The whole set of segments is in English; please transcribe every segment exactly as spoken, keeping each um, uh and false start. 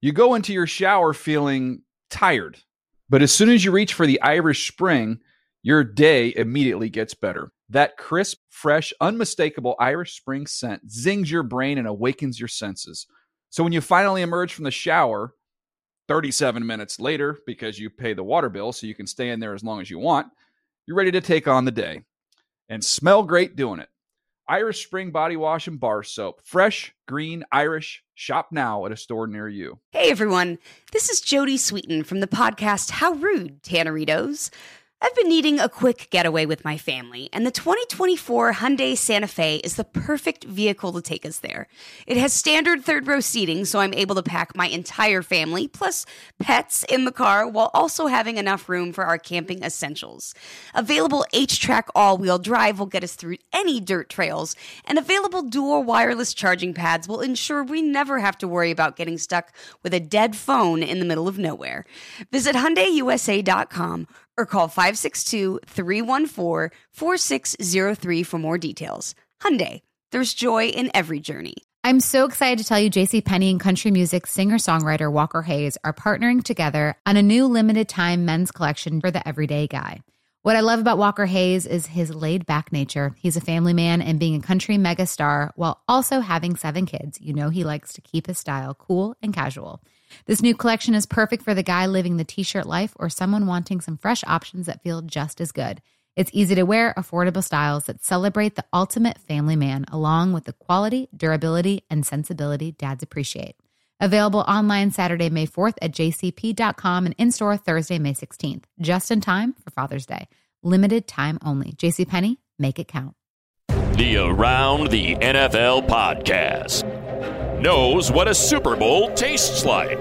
You go into your shower feeling tired, but as soon as you reach for the Irish Spring, your day immediately gets better. That crisp, fresh, unmistakable Irish Spring scent zings your brain and awakens your senses. So when you finally emerge from the shower, thirty-seven minutes later, because you pay the water bill so you can stay in there as long as you want, you're ready to take on the day. And smell great doing it. Irish Spring Body Wash and Bar Soap. Fresh, green, Irish. Shop now at a store near you. Hey, everyone. This is Jody Sweeten from the podcast How Rude, Tanneritos. I've been needing a quick getaway with my family, and the twenty twenty-four Hyundai Santa Fe is the perfect vehicle to take us there. It has standard third-row seating, so I'm able to pack my entire family, plus pets, in the car, while also having enough room for our camping essentials. Available H-Track all-wheel drive will get us through any dirt trails, and available dual wireless charging pads will ensure we never have to worry about getting stuck with a dead phone in the middle of nowhere. Visit Hyundai U S A dot com or call five six two, three one four, four six zero three for more details. Hyundai, there's joy in every journey. I'm so excited to tell you JCPenney and country music singer-songwriter Walker Hayes are partnering together on a new limited-time men's collection for the everyday guy. What I love about Walker Hayes is his laid-back nature. He's a family man, and being a country megastar while also having seven kids, you know he likes to keep his style cool and casual. This new collection is perfect for the guy living the t-shirt life or someone wanting some fresh options that feel just as good. It's easy to wear, affordable styles that celebrate the ultimate family man, along with the quality, durability, and sensibility dads appreciate. Available online Saturday, May fourth at j c p dot com and in-store Thursday, May sixteenth. Just in time for Father's Day. Limited time only. JCPenney, make it count. The Around the N F L podcast knows what a Super Bowl tastes like.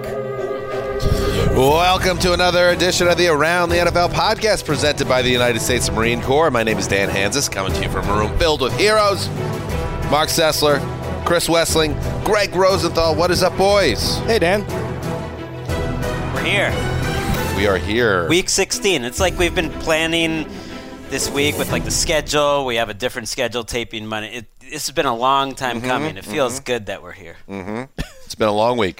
Welcome to another edition of the Around the N F L podcast presented by the United States Marine Corps. My name is Dan Hansis, coming to you from a room filled with heroes. Mark Sessler, Chris Wessling, Greg Rosenthal. What is up, boys? Hey, Dan. We're here. We are here. Week sixteen. It's like we've been planning this week with like the schedule. We have a different schedule taping Monday. It, this has been a long time mm-hmm, coming. It feels mm-hmm. good that we're here. Mm-hmm. It's been a long week.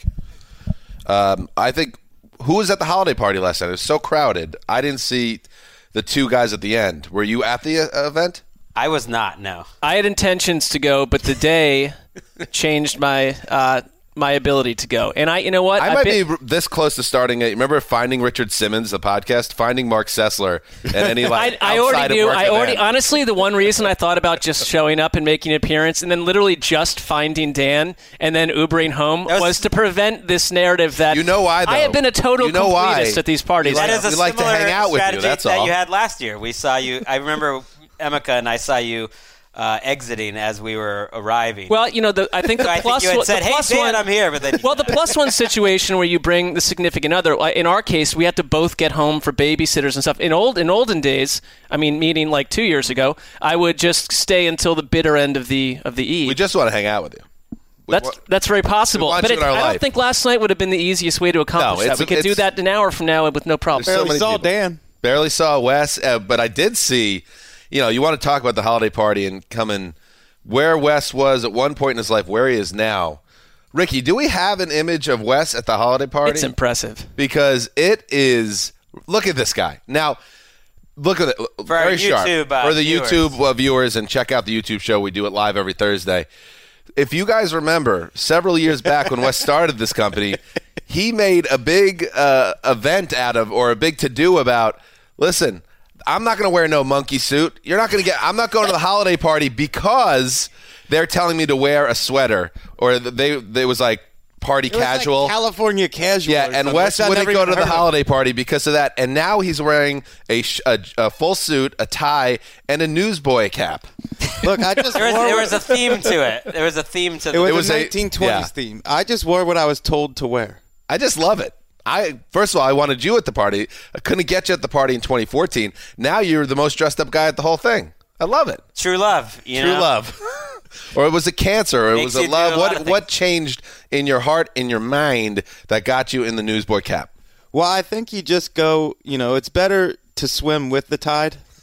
Um, I think, who was at the holiday party last night? It was so crowded. I didn't see the two guys at the end. Were you at the uh, event? I was not, no. I had intentions to go, but the day changed my uh, my ability to go. And I, you know what? I I've might been... be this close to starting it. Remember Finding Richard Simmons, the podcast? Finding Mark Sessler and any like I, I already knew. I already, honestly, the one reason I thought about just showing up and making an appearance and then literally just finding Dan and then Ubering home was... was to prevent this narrative that you know why, though? I have been a total you know completist why. at these parties. That is a we like to hang out with you. That's that all. You had last year. We saw you. I remember Emeka and I saw you. Uh, exiting as we were arriving. Well, you know, the, I think the so plus I think you had said, the plus hey, Dan, one, I'm here. But then, well, the plus one situation where you bring the significant other. In our case, we had to both get home for babysitters and stuff. In old in olden days, I mean, meaning like two years ago, I would just stay until the bitter end of the of the eve. We just want to hang out with you. We that's want, that's very possible. But it, I life. don't think last night would have been the easiest way to accomplish no, that. We could do that an hour from now with no problem. So Barely saw people. Dan. Barely saw Wes, uh, but I did see. You know, you want to talk about the holiday party and coming. Where Wes was at one point in his life, where he is now. Ricky, do we have an image of Wes at the holiday party? It's impressive. Because it is, look at this guy. Now, look at it. For very our sharp. YouTube, uh, For the viewers. YouTube uh, viewers, and check out the YouTube show. We do it live every Thursday. If you guys remember, several years back when Wes started this company, he made a big uh, event out of, or a big to-do about, listen, I'm not going to wear no monkey suit. You're not going to get. I'm not going to the holiday party because they're telling me to wear a sweater, or they. They was like party it was casual, like California casual. Yeah, and Wes wouldn't go to the holiday party because of that. And now he's wearing a, a, a full suit, a tie, and a newsboy cap. Look, I just there, was, wore there was a theme to it. There was a theme to it. Was it was a nineteen twenties yeah. theme. I just wore what I was told to wear. I just love it. I first of all, I wanted you at the party. I couldn't get you at the party in twenty fourteen. Now you're the most dressed up guy at the whole thing. I love it. True love. You True know? love. Or it was a cancer, or it Makes was a you do love. a lot What of what changed in your heart, in your mind, that got you in the newsboy cap? Well, I think you just go, you know, it's better to swim with the tide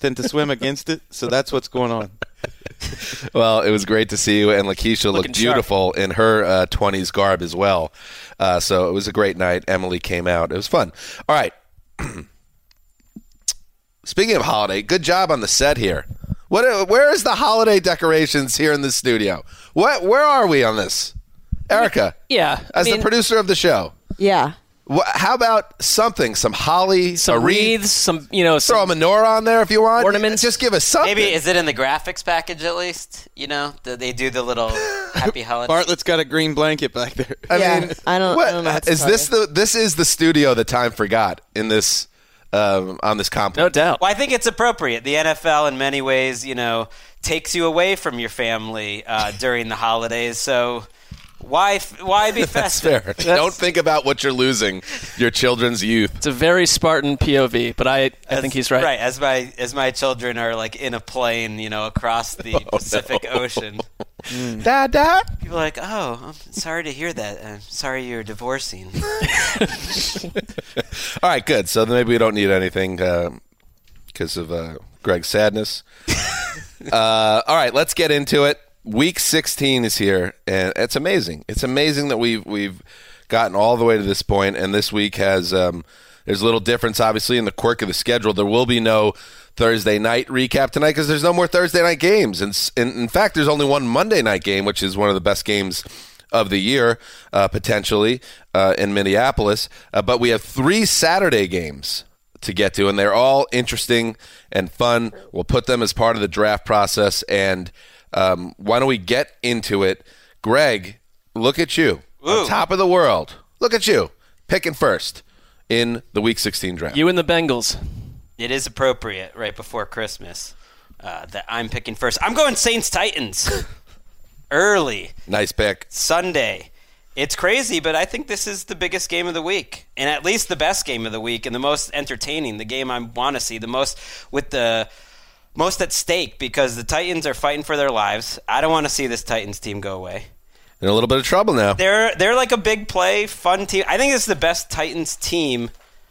than to swim against it. So that's what's going on. Well, it was great to see you, and Lakeisha Looking looked beautiful in her uh, twenties garb as well. Uh, so it was a great night. Emily came out. It was fun. All right. Speaking of holiday, good job on the set here. What? Where is the holiday decorations here in the studio? What? Where are we on this? Erica, Yeah. I as mean, the producer of the show, Yeah. wh- how about something? Some holly, a some wreath? wreaths, some, you know, Throw a some menorah on there if you want. ornaments. Just give us something. Maybe is it in the graphics package at least? You know, do they do the little happy holiday? Bartlett's got a green blanket back there. I Yeah, mean, I don't- what- I don't know what to is tell this you. the this is the studio that time forgot in this um, on this complex? no doubt. Well, I think it's appropriate. The N F L, in many ways, you know, takes you away from your family uh, during the holidays. So why why be That's festive? fair. Don't think about what you're losing, your children's youth. It's a very Spartan P O V, but I, I As- think he's right. Right, as my as my children are like in a plane, you know, across the Pacific Ocean. Dad, dad. People are like, "Oh, I'm sorry to hear that. I'm sorry you're divorcing." All right, good. So then maybe we don't need anything because of uh, Greg's sadness. uh, all right, let's get into it. Week sixteen is here, and it's amazing. It's amazing that we've we've gotten all the way to this point, and this week has um, there's a little difference, obviously, in the quirk of the schedule. There will be no Thursday night recap tonight because there's no more Thursday night games, and s- in, in fact, there's only one Monday night game, which is one of the best games of the year, uh, potentially uh, in Minneapolis. Uh, but we have three Saturday games to get to, and they're all interesting and fun. We'll put them as part of the draft process, and um, why don't we get into it? Greg, look at you. Ooh. On top of the world. Look at you. Picking first in the Week sixteen draft. You and the Bengals. It is appropriate right before Christmas uh, that I'm picking first. I'm going Saints Titans early Nice pick. Sunday. It's crazy, but I think this is the biggest game of the week, and at least the best game of the week, and the most entertaining. The game I want to see the most, with the most at stake, because the Titans are fighting for their lives. I don't want to see this Titans team go away. In a little bit of trouble now. They're they're like a big play, fun team. I think this is the best Titans team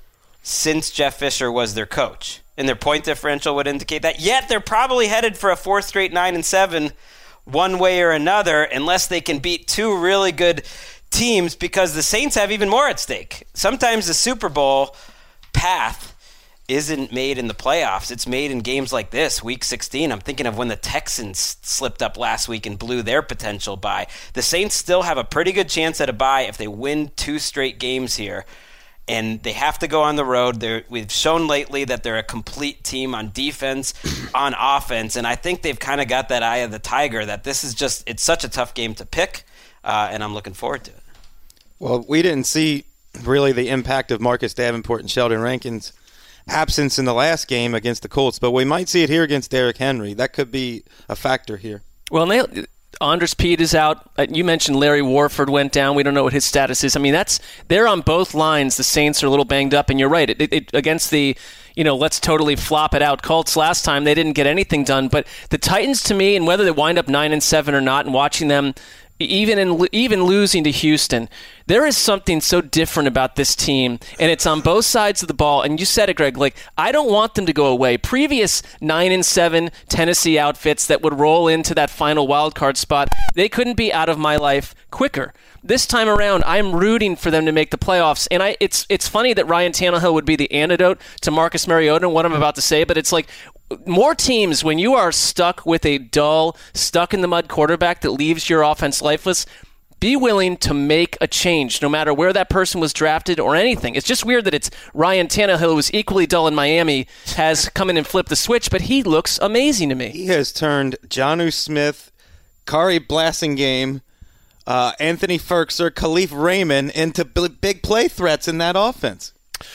since Jeff Fisher was their coach, and their point differential would indicate that. Yet they're probably headed for a fourth straight nine and seven, one way or another, unless they can beat two really good teams, because the Saints have even more at stake. Sometimes the Super Bowl path isn't made in the playoffs. It's made in games like this, Week sixteen. I'm thinking of when the Texans slipped up last week and blew their potential bye. The Saints still have a pretty good chance at a bye if they win two straight games here. And they have to go on the road. They're, we've shown lately that they're a complete team on defense, on offense, and I think they've kind of got that eye of the tiger, that this is just, it's such a tough game to pick, uh, and I'm looking forward to it. Well, we didn't see really the impact of Marcus Davenport and Sheldon Rankins' absence in the last game against the Colts, but we might see it here against Derrick Henry. That could be a factor here. Well, they, Andres Pete is out. Uh, You mentioned Larry Warford went down. We don't know what his status is. I mean, that's they're on both lines. The Saints are a little banged up, and you're right. It, it, it, against the, you know, let's totally flop it out Colts last time, they didn't get anything done. But the Titans, to me, and whether they wind up nine and seven or not, and watching them, even in even losing to Houston, there is something so different about this team, and it's on both sides of the ball. And you said it, Greg. Like, I don't want them to go away. Previous nine and seven Tennessee outfits that would roll into that final wild card spot, they couldn't be out of my life quicker. This time around, I'm rooting for them to make the playoffs, and I it's it's funny that Ryan Tannehill would be the antidote to Marcus Mariota and what I'm about to say, but it's like, more teams, when you are stuck with a dull, stuck-in-the-mud quarterback that leaves your offense lifeless, be willing to make a change, no matter where that person was drafted or anything. It's just weird that it's Ryan Tannehill, who was equally dull in Miami, has come in and flipped the switch, but he looks amazing to me. He has turned Jonnu Smith, Kari Blasingame, uh, Anthony Ferkser, Khalif Raymond into b- big play threats in that offense.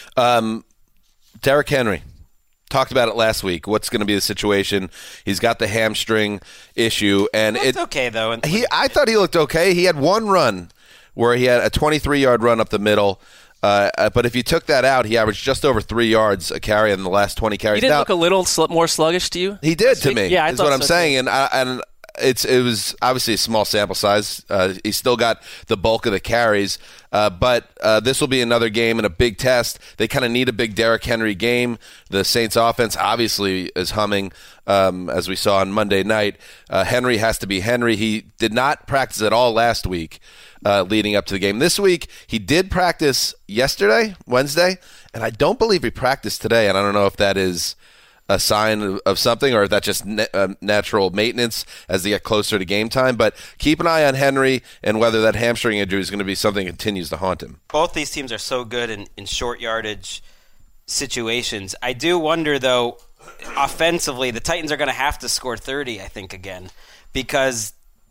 Um, Derrick Henry. Talked about it last week. What's going to be the situation? He's got the hamstring issue, and It's it, okay, though. And he. I thought he looked okay. He had one run where he had a twenty-three yard run up the middle, uh, uh, but if you took that out, he averaged just over three yards a carry in the last twenty carries. He didn't Now, look a little sl- more sluggish to you? he did to me. Yeah, I is thought what I'm so, saying, too. and I, and it's it was obviously a small sample size. Uh, he still got the bulk of the carries, uh, but uh, this will be another game and a big test. They kind of need a big Derrick Henry game. The Saints offense obviously is humming, um, as we saw on Monday night. Uh, Henry has to be Henry. He did not practice at all last week uh, leading up to the game. This week, he did practice yesterday, Wednesday, and I don't believe he practiced today, and I don't know if that is a sign of something or if that's just na- uh, natural maintenance as they get closer to game time. But keep an eye on Henry and whether that hamstring injury is going to be something that continues to haunt him. Both these teams are so good in, in short yardage situations. I do wonder, though, offensively, the Titans are going to have to score thirty, I think, again, because,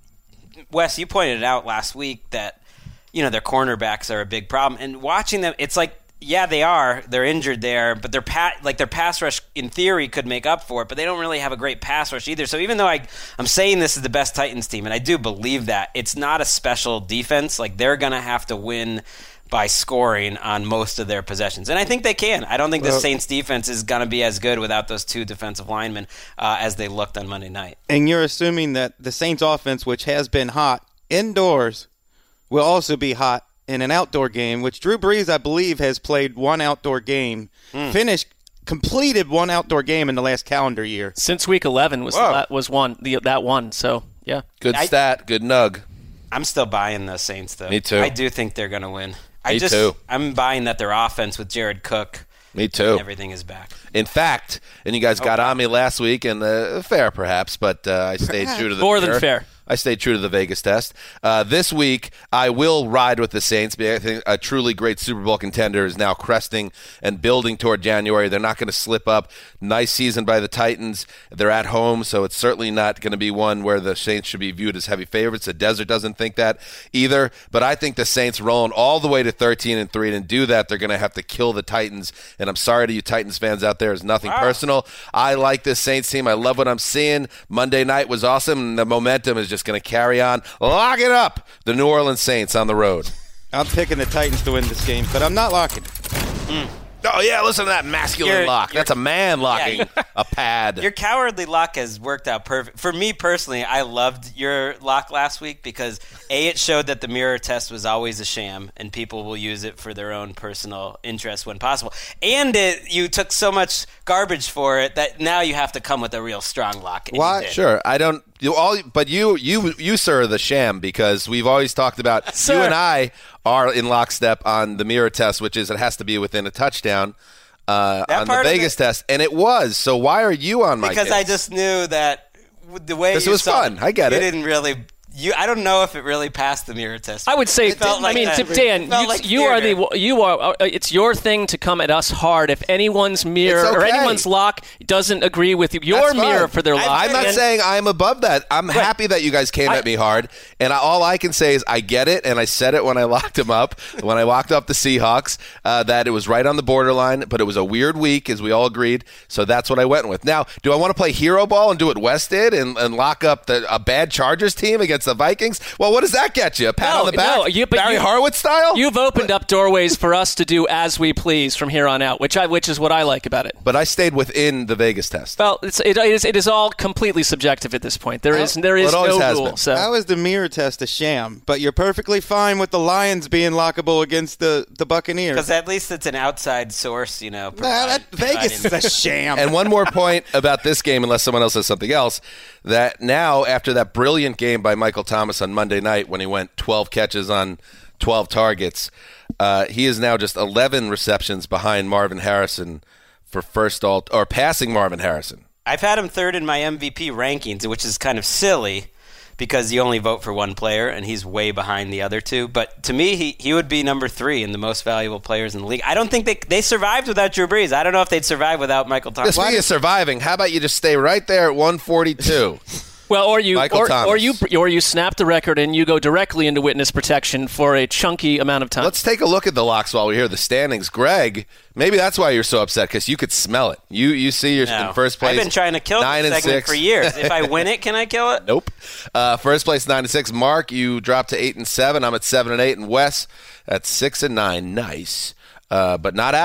Wes, you pointed out last week that, you know, their cornerbacks are a big problem. And watching them, it's like, yeah, they are. They're injured there, but their pa- like their pass rush, in theory, could make up for it, but they don't really have a great pass rush either. So even though I, I'm saying this is the best Titans team, and I do believe that, it's not a special defense. Like, they're going to have to win by scoring on most of their possessions. And I think they can. I don't think the well, Saints defense is going to be as good without those two defensive linemen uh, as they looked on Monday night. And you're assuming that the Saints offense, which has been hot indoors, will also be hot in an outdoor game, which Drew Brees, I believe, has played one outdoor game, mm. finished, completed one outdoor game in the last calendar year. Since week eleven was the, was one the, that one. So yeah, good I, stat, good nug. I'm still buying the Saints, though. Me too. I do think they're going to win. I Me just, too. I'm buying that their offense with Jared Cook. Me too. Everything is back. In fact, and you guys got okay. on me last week, and uh, fair perhaps, but uh, I stayed true to the more than fair. I stayed true to the Vegas test. Uh, this week, I will ride with the Saints. I think a truly great Super Bowl contender is now cresting and building toward January. They're not going to slip up. Nice season by the Titans. They're at home, so it's certainly not going to be one where the Saints should be viewed as heavy favorites. The Desert doesn't think that either. But I think the Saints rolling all the way to thirteen and three, and to do that, they're going to have to kill the Titans. And I'm sorry to you Titans fans out there. It's nothing wow. personal. I like this Saints team. I love what I'm seeing. Monday night was awesome, and the momentum is just going to carry on. Lock it up. The New Orleans Saints on the road. I'm picking the Titans to win this game, but I'm not locking it. Mm. Oh, yeah, listen to that masculine you're, lock. You're, That's a man locking yeah, a pad. Your cowardly lock has worked out perfect. For me personally, I loved your lock last week because, A, it showed that the mirror test was always a sham and people will use it for their own personal interest when possible. And it, you took so much garbage for it that now you have to come with a real strong lock. Why? Sure. I don't – you all, but you, you, you, sir, are the sham because we've always talked about – you and I – are in lockstep on the mirror test, which is it has to be within a touchdown uh, on the Vegas it, test, and it was. So why are you on my Because case? I just knew that the way this you was saw fun. I get you it. You didn't really. You, I don't know if it really passed the mirror test. I would say, I mean, like Dan, you, like you are the you are. Uh, it's your thing to come at us hard if anyone's mirror okay. or anyone's lock doesn't agree with you. Your That's mirror fine. for their lock. I'm not and, saying I'm above that. I'm right. happy that you guys came I, at me hard, and I, all I can say is I get it, and I said it when I locked him up, when I locked up the Seahawks, uh, that it was right on the borderline, but it was a weird week, as we all agreed. So that's what I went with. Now, do I want to play hero ball and do what Wes did and, and lock up the, a bad Chargers team against the Vikings? Well, what does that get you? A pat no, on the back? No, you, Barry you, Horowitz style? You've opened up doorways for us to do as we please from here on out, which I which is what I like about it. But I stayed within the Vegas test. Well, it's, it, it, is, it is all completely subjective at this point. There is there is well, no rule. So. How is the mirror test a sham? But you're perfectly fine with the Lions being lockable against the, the Buccaneers. Because at least it's an outside source, you know. Provide, nah, that Vegas is a sham. And one more point about this game, unless someone else says something else, that now after that brilliant game by Michael Thomas on Monday night when he went twelve catches on twelve targets, uh, he is now just eleven receptions behind Marvin Harrison for first all or passing Marvin Harrison. I've had him third in my M V P rankings, which is kind of silly because you only vote for one player and he's way behind the other two. But to me, he, he would be number three in the most valuable players in the league. I don't think they they survived without Drew Brees. I don't know if they'd survive without Michael Thomas. Speaking of surviving, how about you just stay right there at one forty-two? Well, or you Michael or, Thomas. or you or you snap the record and you go directly into witness protection for a chunky amount of time. Let's take a look at the locks while we hear the standings. Greg, maybe that's why you're so upset because you could smell it. You you see you're no. in first place. I've been trying to kill nine this and segment six. for years. If I win it, can I kill it? Nope. Uh, first place nine and six. Mark, you dropped to eight and seven. I'm at seven and eight, and Wes at six and nine. Nice, uh, but not out of it.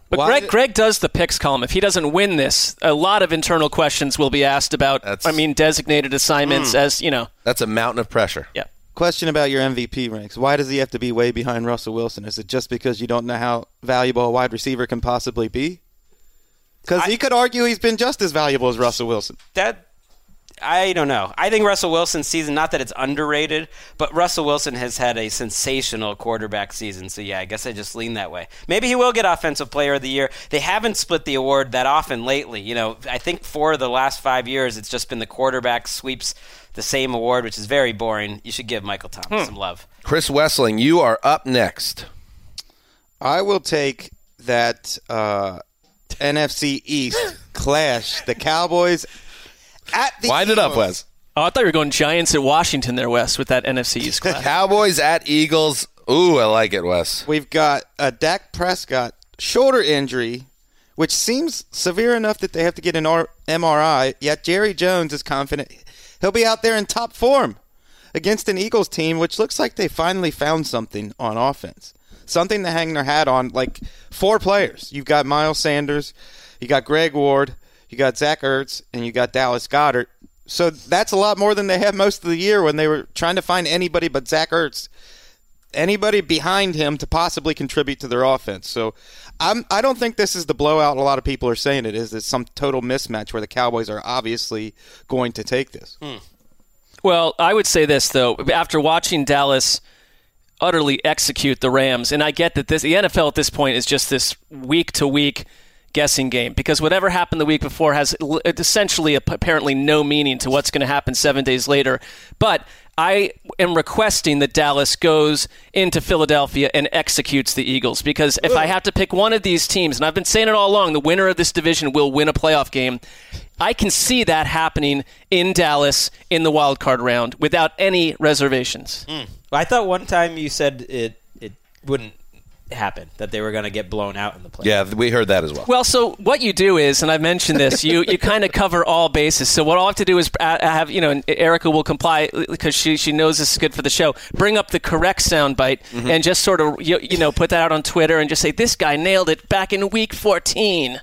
But Why Greg, did- Greg does the picks column. If he doesn't win this, a lot of internal questions will be asked about, That's- I mean, designated assignments Hmm. as, you know. That's a mountain of pressure. Yeah. Question about your M V P ranks. Why does he have to be way behind Russell Wilson? Is it just because you don't know how valuable a wide receiver can possibly be? Because he could argue he's been just as valuable as Russell Wilson. That I don't know. I think Russell Wilson's season, not that it's underrated, but Russell Wilson has had a sensational quarterback season. So, yeah, I guess I just lean that way. Maybe he will get Offensive Player of the Year. They haven't split the award that often lately. You know, I think for the last five years, it's just been the quarterback sweeps the same award, which is very boring. You should give Michael Thomas Hmm. some love. Chris Wessling, you are up next. I will take that uh, N F C East clash. The Cowboys at the Wind it up, Eagles. Wes. Oh, I thought you were going Giants at Washington there, Wes, with that N F C East class. Cowboys at Eagles. Ooh, I like it, Wes. We've got a Dak Prescott shoulder injury, which seems severe enough that they have to get an R- M R I, yet Jerry Jones is confident he'll be out there in top form against an Eagles team, which looks like they finally found something on offense. Something to hang their hat on, like four players. You've got Miles Sanders, you got Greg Ward, you got Zach Ertz, and you got Dallas Goedert. So that's a lot more than they had most of the year when they were trying to find anybody but Zach Ertz. Anybody behind him to possibly contribute to their offense. So I'm, I don't think this is the blowout a lot of people are saying it is. It's some total mismatch where the Cowboys are obviously going to take this. Hmm. Well, I would say this, though. After watching Dallas utterly execute the Rams, and I get that this the N F L at this point is just this week-to-week guessing game, because whatever happened the week before has essentially apparently no meaning to what's going to happen seven days later. But I am requesting that Dallas goes into Philadelphia and executes the Eagles, because if I have to pick one of these teams, and I've been saying it all along, the winner of this division will win a playoff game, I can see that happening in Dallas in the wild card round without any reservations. Mm. I thought one time you said it it wouldn't happen, that they were going to get blown out in the playoffs. Yeah, we heard that as well. Well, so what you do is, and I've mentioned this, you, you kind of cover all bases. So what I'll have to do is have, you know, and Erica will comply because she, she knows this is good for the show, bring up the correct soundbite mm-hmm. and just sort of, you, you know, put that out on Twitter and just say, this guy nailed it back in week fourteen.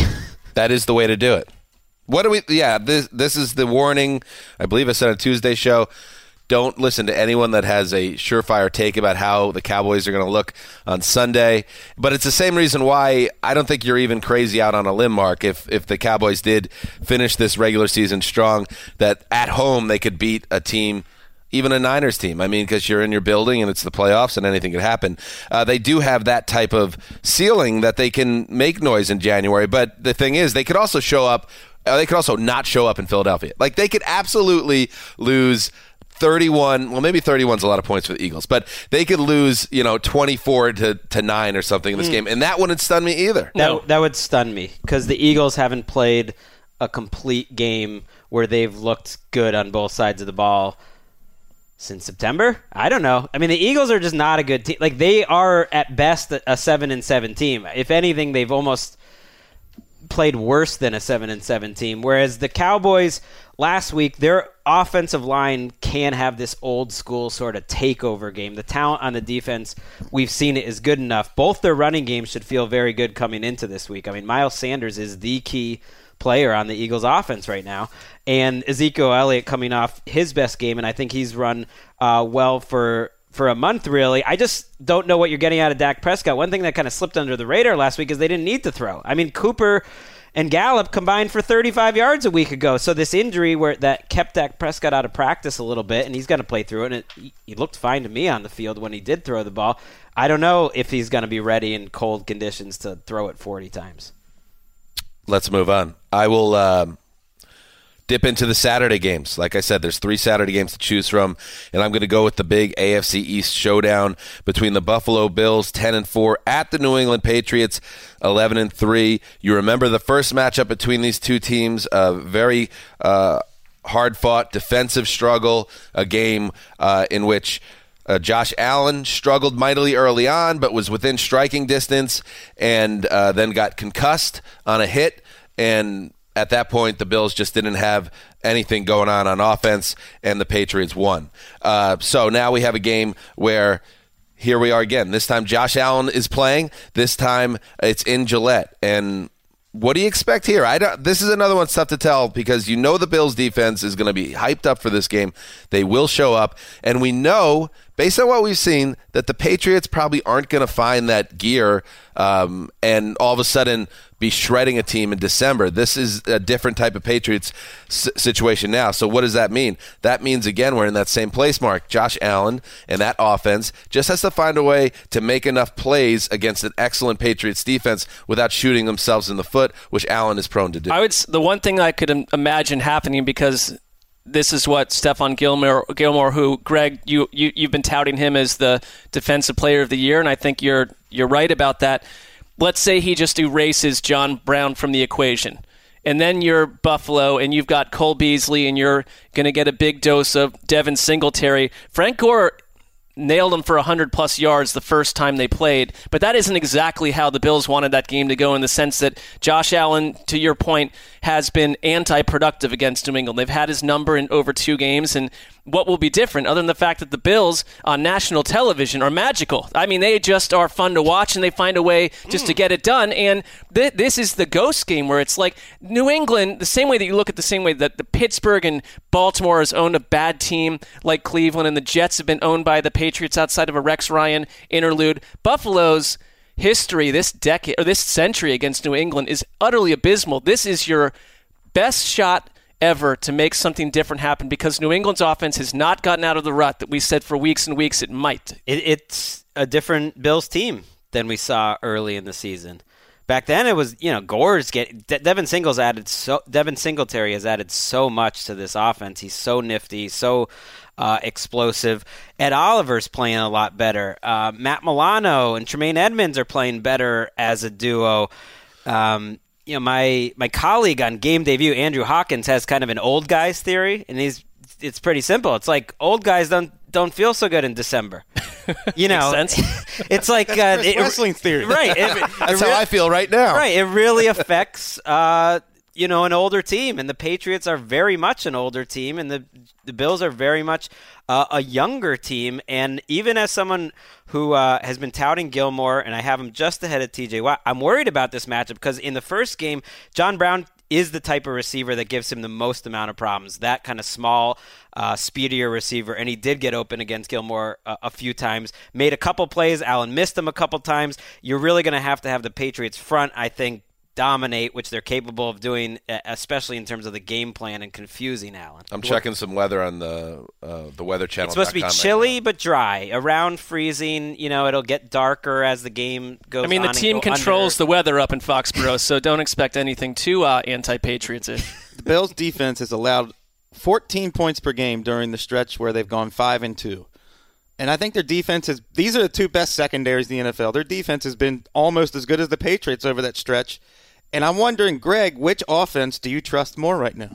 That is the way to do it. What do we, yeah, this, this is the warning. I believe I said on Tuesday's show. Don't listen to anyone that has a surefire take about how the Cowboys are going to look on Sunday. But it's the same reason why I don't think you're even crazy out on a limb, Mark. If if the Cowboys did finish this regular season strong, that at home they could beat a team, even a Niners team. I mean, because you're in your building and it's the playoffs and anything could happen. Uh, they do have that type of ceiling that they can make noise in January. But the thing is, they could also show up. Uh, they could also not show up in Philadelphia. Like, they could absolutely lose thirty-one, well, maybe thirty-one is a lot of points for the Eagles, but they could lose, you know, twenty-four to, to nine or something in this mm. game, and that wouldn't stun me either. No, that, that would stun me, because the Eagles haven't played a complete game where they've looked good on both sides of the ball since September. I don't know. I mean, the Eagles are just not a good team. Like, they are at best a seven and seven team. If anything, they've almost played worse than a seven and seven team, whereas the Cowboys last week, their offensive line can have this old school sort of takeover game. The talent on the defense, we've seen it, is good enough. Both their running games should feel very good coming into this week. I mean, Miles Sanders is the key player on the Eagles offense right now, and Ezekiel Elliott coming off his best game, and I think he's run uh, well for for a month, really. I just don't know what you're getting out of Dak Prescott. One thing that kind of slipped under the radar last week is they didn't need to throw. I mean, Cooper and Gallup combined for thirty-five yards a week ago. So this injury where that kept Dak Prescott out of practice a little bit, and he's going to play through it. And it, he looked fine to me on the field when he did throw the ball. I don't know if he's going to be ready in cold conditions to throw it forty times. Let's move on. I will um, dip into the Saturday games. Like I said, there's three Saturday games to choose from, and I'm going to go with the big A F C East showdown between the Buffalo Bills, ten and four, at the New England Patriots, eleven and three. You remember the first matchup between these two teams, a very uh, hard-fought defensive struggle, a game uh, in which Uh, Josh Allen struggled mightily early on, but was within striking distance, and uh, then got concussed on a hit. And at that point, the Bills just didn't have anything going on on offense, and the Patriots won. Uh, so now we have a game where here we are again. This time Josh Allen is playing. This time it's in Gillette. And what do you expect here? I don't, this is another one that's tough to tell because you know the Bills defense is going to be hyped up for this game. They will show up. And we know, based on what we've seen, that the Patriots probably aren't going to find that gear um, and all of a sudden be shredding a team in December. This is a different type of Patriots s- situation now. So what does that mean? That means, again, we're in that same place, Mark. Josh Allen and that offense just has to find a way to make enough plays against an excellent Patriots defense without shooting themselves in the foot, which Allen is prone to do. I would. The one thing I could im- imagine happening, because this is what Stephon Gilmore, Gilmore, who, Greg, you, you, you've been touting him as the Defensive Player of the Year, and I think you're you're right about that. Let's say he just erases John Brown from the equation. And then you're Buffalo, and you've got Cole Beasley, and you're going to get a big dose of Devin Singletary. Frank Gore nailed him for one hundred plus yards the first time they played, but that isn't exactly how the Bills wanted that game to go, in the sense that Josh Allen, to your point, has been anti-productive against New England. They've had his number in over two games, and what will be different, other than the fact that the Bills on national television are magical? I mean, they just are fun to watch, and they find a way just mm. to get it done. And th- this is the ghost game where it's like New England, the same way that you look at the same way that the Pittsburgh and Baltimore has owned a bad team like Cleveland, and the Jets have been owned by the Patriots outside of a Rex Ryan interlude. Buffalo's history this decade or this century against New England is utterly abysmal. This is your best shot ever to make something different happen, because New England's offense has not gotten out of the rut that we said for weeks and weeks it might. It, it's a different Bills team than we saw early in the season. Back then, it was, you know, Gore's get De- Devin Singles added so Devin Singletary has added so much to this offense. He's so nifty, so uh, explosive. Ed Oliver's playing a lot better. Uh, Matt Milano and Tremaine Edmonds are playing better as a duo. Um, you know, my my colleague on Game Day View, Andrew Hawkins, has kind of an old guys theory, and he's it's pretty simple. It's like old guys don't don't feel so good in December. You know, Makes sense. It's like uh, it, wrestling theory, right? It, That's it re- how I feel right now. Right, it really affects uh, you know, an older team, and the Patriots are very much an older team, and the the Bills are very much uh, a younger team. And even as someone who uh, has been touting Gilmore, and I have him just ahead of T J Watt, I'm worried about this matchup because in the first game, John Brown is the type of receiver that gives him the most amount of problems, that kind of small, uh, speedier receiver. And he did get open against Gilmore uh, a few times, made a couple plays. Allen missed them a couple times. You're really going to have to have the Patriots front, I think, dominate, which they're capable of doing, especially in terms of the game plan and confusing Allen. I'm checking some weather on the uh, the Weather Channel. It's supposed to be chilly right but dry, around freezing. You know, it'll get darker as the game goes on. I mean, the team controls under. the weather up in Foxborough, so don't expect anything too uh, anti-Patriots-ish. The Bills' defense has allowed fourteen points per game during the stretch where they've gone five and two. And I think their defense is – these are the two best secondaries in the N F L. Their defense has been almost as good as the Patriots over that stretch. And I'm wondering, Greg, which offense do you trust more right now?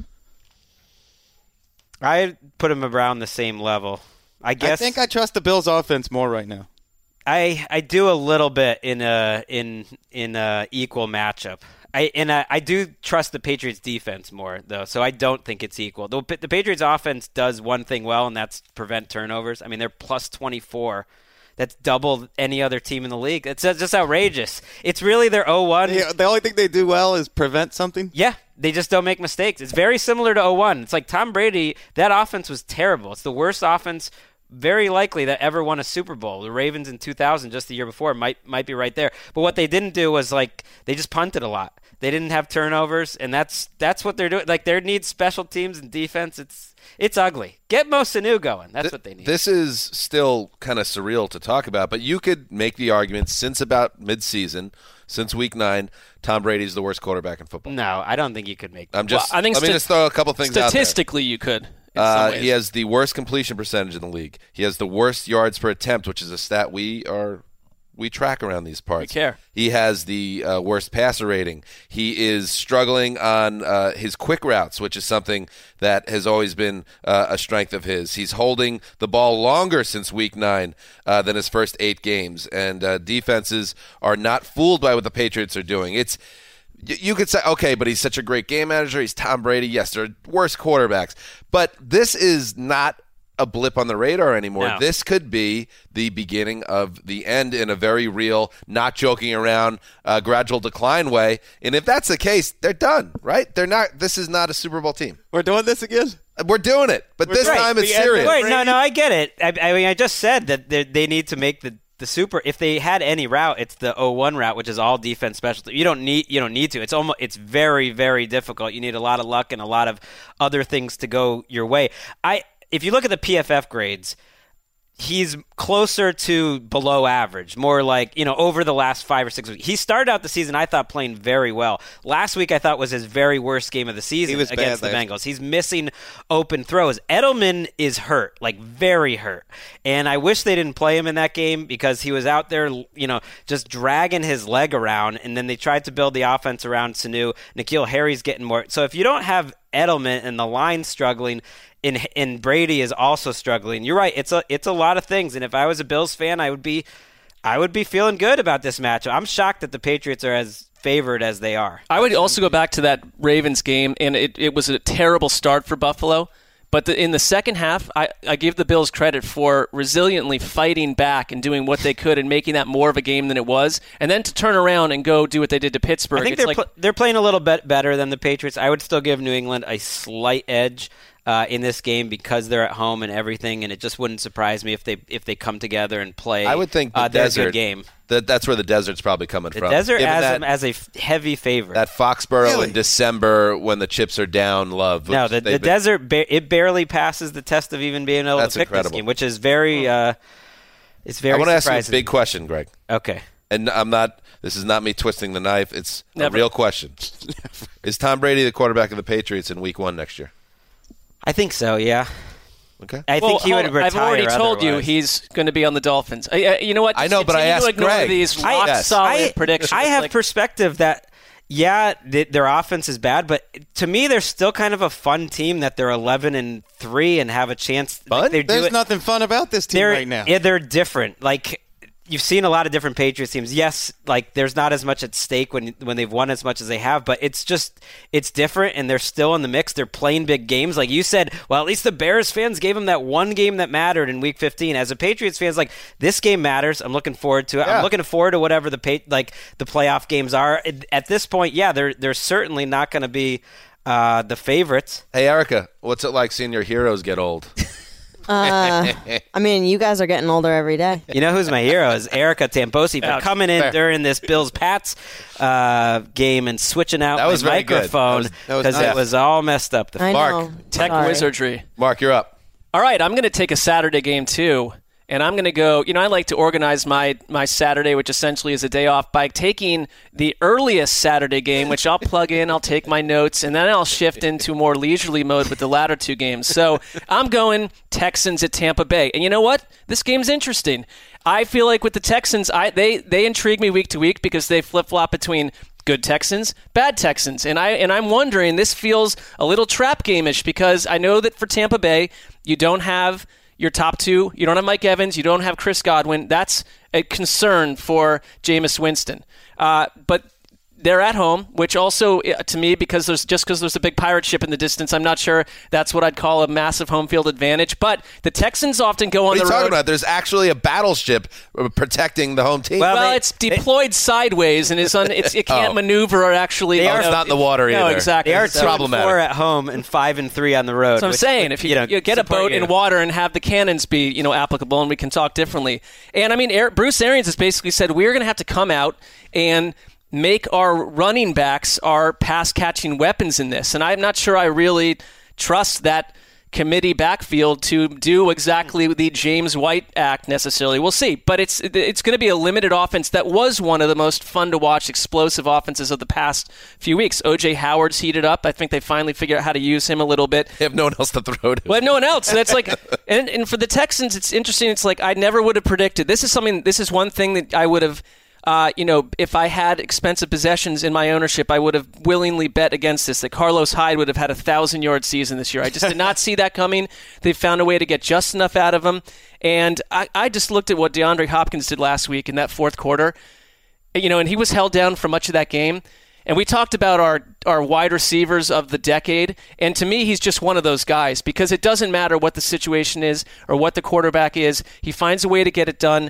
I put them around the same level. I guess I think I trust the Bills' offense more right now. I, I do a little bit in a in in a equal matchup. I and I, I do trust the Patriots' defense more though, so I don't think it's equal. The, the Patriots' offense does one thing well, and that's prevent turnovers. I mean, they're plus twenty-four. That's double any other team in the league. It's just outrageous. It's really their oh one. Yeah, the only thing they do well is prevent something? Yeah, they just don't make mistakes. It's very similar to oh one. It's like Tom Brady, that offense was terrible. It's the worst offense very likely that ever won a Super Bowl. The Ravens in two thousand, just the year before, might might be right there. But what they didn't do was, like, they just punted a lot. They didn't have turnovers, and that's that's what they're doing. Like, there needs special teams and defense. It's it's ugly. Get Mo Sanu going. That's Th- what they need. This is still kind of surreal to talk about, but you could make the argument since about midseason, since week nine, Tom Brady's the worst quarterback in football. No, I don't think you could make that. I'm just, well, I think let me st- just throw a couple things out there. Statistically, you could. Uh, he has the worst completion percentage in the league. He has the worst yards per attempt, which is a stat we are we track around these parts. We care. He has the uh, worst passer rating. He is struggling on uh, his quick routes, which is something that has always been uh, a strength of his. He's holding the ball longer since week nine uh, than his first eight games, and uh, defenses are not fooled by what the Patriots are doing. It's You could say, okay, but he's such a great game manager. He's Tom Brady. Yes, they're worse quarterbacks. But this is not a blip on the radar anymore. No. This could be the beginning of the end in a very real, not joking around, uh, gradual decline way. And if that's the case, they're done, right? They're not. This is not a Super Bowl team. We're doing this again? We're doing it, but We're this right. time it's The end serious. of Wait, no, no, I get it. I, I mean, I just said that they they need to make the, the super. If they had any route, it's the oh one route, which is all defense special. You don't need you don't need to. It's almost it's very very difficult. You need a lot of luck and a lot of other things to go your way. I if you look at the P F F grades, he's closer to below average, more like, you know, over the last five or six weeks. He started out the season, I thought, playing very well. Last week, I thought, was his very worst game of the season He was against the bad Bengals. He's missing open throws. Edelman is hurt, like very hurt. And I wish they didn't play him in that game because he was out there, you know, just dragging his leg around. And then they tried to build the offense around Sanu. N'Keal Harry's getting more. So if you don't have Edelman and the line struggling, and, and Brady is also struggling. You're right. It's a it's a lot of things. And if I was a Bills fan, I would be I would be feeling good about this matchup. I'm shocked that the Patriots are as favored as they are. I would also go back to that Ravens game, and it, it was a terrible start for Buffalo. But the, in the second half, I, I give the Bills credit for resiliently fighting back and doing what they could and making that more of a game than it was. And then to turn around and go do what they did to Pittsburgh. I think it's they're like, pl- they're playing a little bit better than the Patriots. I would still give New England a slight edge uh, in this game because they're at home and everything. And it just wouldn't surprise me if they if they come together and play. I would think the uh, their desert good game. That that's where the desert's probably coming The from. desert Given has that, them as a f- heavy favorite. that Foxborough Really? in December when the chips are down. Love. No, which the, they've the been- desert ba- it barely passes the test of even being able That's to pick incredible. this game, which is very uh, it's very I want to ask you a surprising. big question, Greg. Okay. And I'm not. This is not me twisting the knife. It's Never. a real question. Is Tom Brady the quarterback of the Patriots in Week One next year? I think so. Yeah. Okay. I well, think he would hold- retire. I've already told you otherwise. he's going to be on the Dolphins. I, I, you know what? I know, Just but I continue to asked ignore Greg. these I- rock yes. solid I, predictions. I have Like, perspective that, yeah, th- their offense is bad, but to me, they're still kind of a fun team that they're eleven and three and have a chance. Fun? Like, they do There's it- nothing fun about this team they're, right now. Yeah, they're different. Like, you've seen a lot of different Patriots teams. Yes, like there's not as much at stake when when they've won as much as they have, but it's just it's different, and they're still in the mix. They're playing big games, like you said. Well, at least the Bears fans gave them that one game that mattered in Week fifteen. As a Patriots fan, it's like this game matters. I'm looking forward to it. Yeah. I'm looking forward to whatever the pa- like the playoff games are. At this point, yeah, they're they're certainly not going to be uh, the favorites. Hey, Erica, what's it like seeing your heroes get old? Uh, I mean, you guys are getting older every day. You know who's my hero is Erica Tamposi for Ouch. coming in Fair. during this Bills Pats uh, game and switching out That was my very good. microphone That was- that was because nice. it was all messed up. The I Mark, know. tech Sorry. wizardry. Mark, you're up. All right, I'm going to take a Saturday game too, and I'm going to go. You know, I like to organize my my Saturday, which essentially is a day off, by taking the earliest Saturday game, which I'll plug in, I'll take my notes, and then I'll shift into more leisurely mode with the latter two games. So I'm going Texans at Tampa Bay, and you know what? This game's interesting. I feel like with the Texans, I they they intrigue me week to week because they flip flop between good Texans, bad Texans. And I and I'm wondering, this feels a little trap game-ish because I know that for Tampa Bay, you don't have your top two. You don't have Mike Evans. You don't have Chris Godwin. That's a concern for Jameis Winston. Uh, but they're at home, which also, uh, to me, because there's just because there's a big pirate ship in the distance, I'm not sure that's what I'd call a massive home field advantage. But the Texans often go on What are the you talking road. about? There's actually a battleship uh, protecting the home team. Well, Well, they- it's deployed sideways and it's un, it's, it can't Oh. maneuver or actually. They you are- it's know, not in the water No, either. exactly. They are So- two and problematic. four at home and five and three on the road. That's what I'm which- saying. If you, know, you get a support boat you. in water and have the cannons be, you know, applicable, and we can talk differently. And I mean, Eric, Bruce Arians has basically said we're going to have to come out and make our running backs our pass-catching weapons in this. And I'm not sure I really trust that committee backfield to do exactly the James White act necessarily. We'll see. But it's it's going to be a limited offense that was one of the most fun-to-watch, explosive offenses of the past few weeks. O J Howard's heated up. I think they finally figured out how to use him a little bit. They have no one else to throw to. Well, no one else. That's like, and, and for the Texans, it's interesting. It's like I never would have predicted. This is something. This is one thing that I would have. Uh, you know, if I had expensive possessions in my ownership, I would have willingly bet against this, that Carlos Hyde would have had a thousand-yard season this year. I just did not see that coming. They found a way to get just enough out of him. And I, I just looked at what DeAndre Hopkins did last week in that fourth quarter, you know, and he was held down for much of that game. And we talked about our, our wide receivers of the decade, and to me, he's just one of those guys because it doesn't matter what the situation is or what the quarterback is. He finds a way to get it done.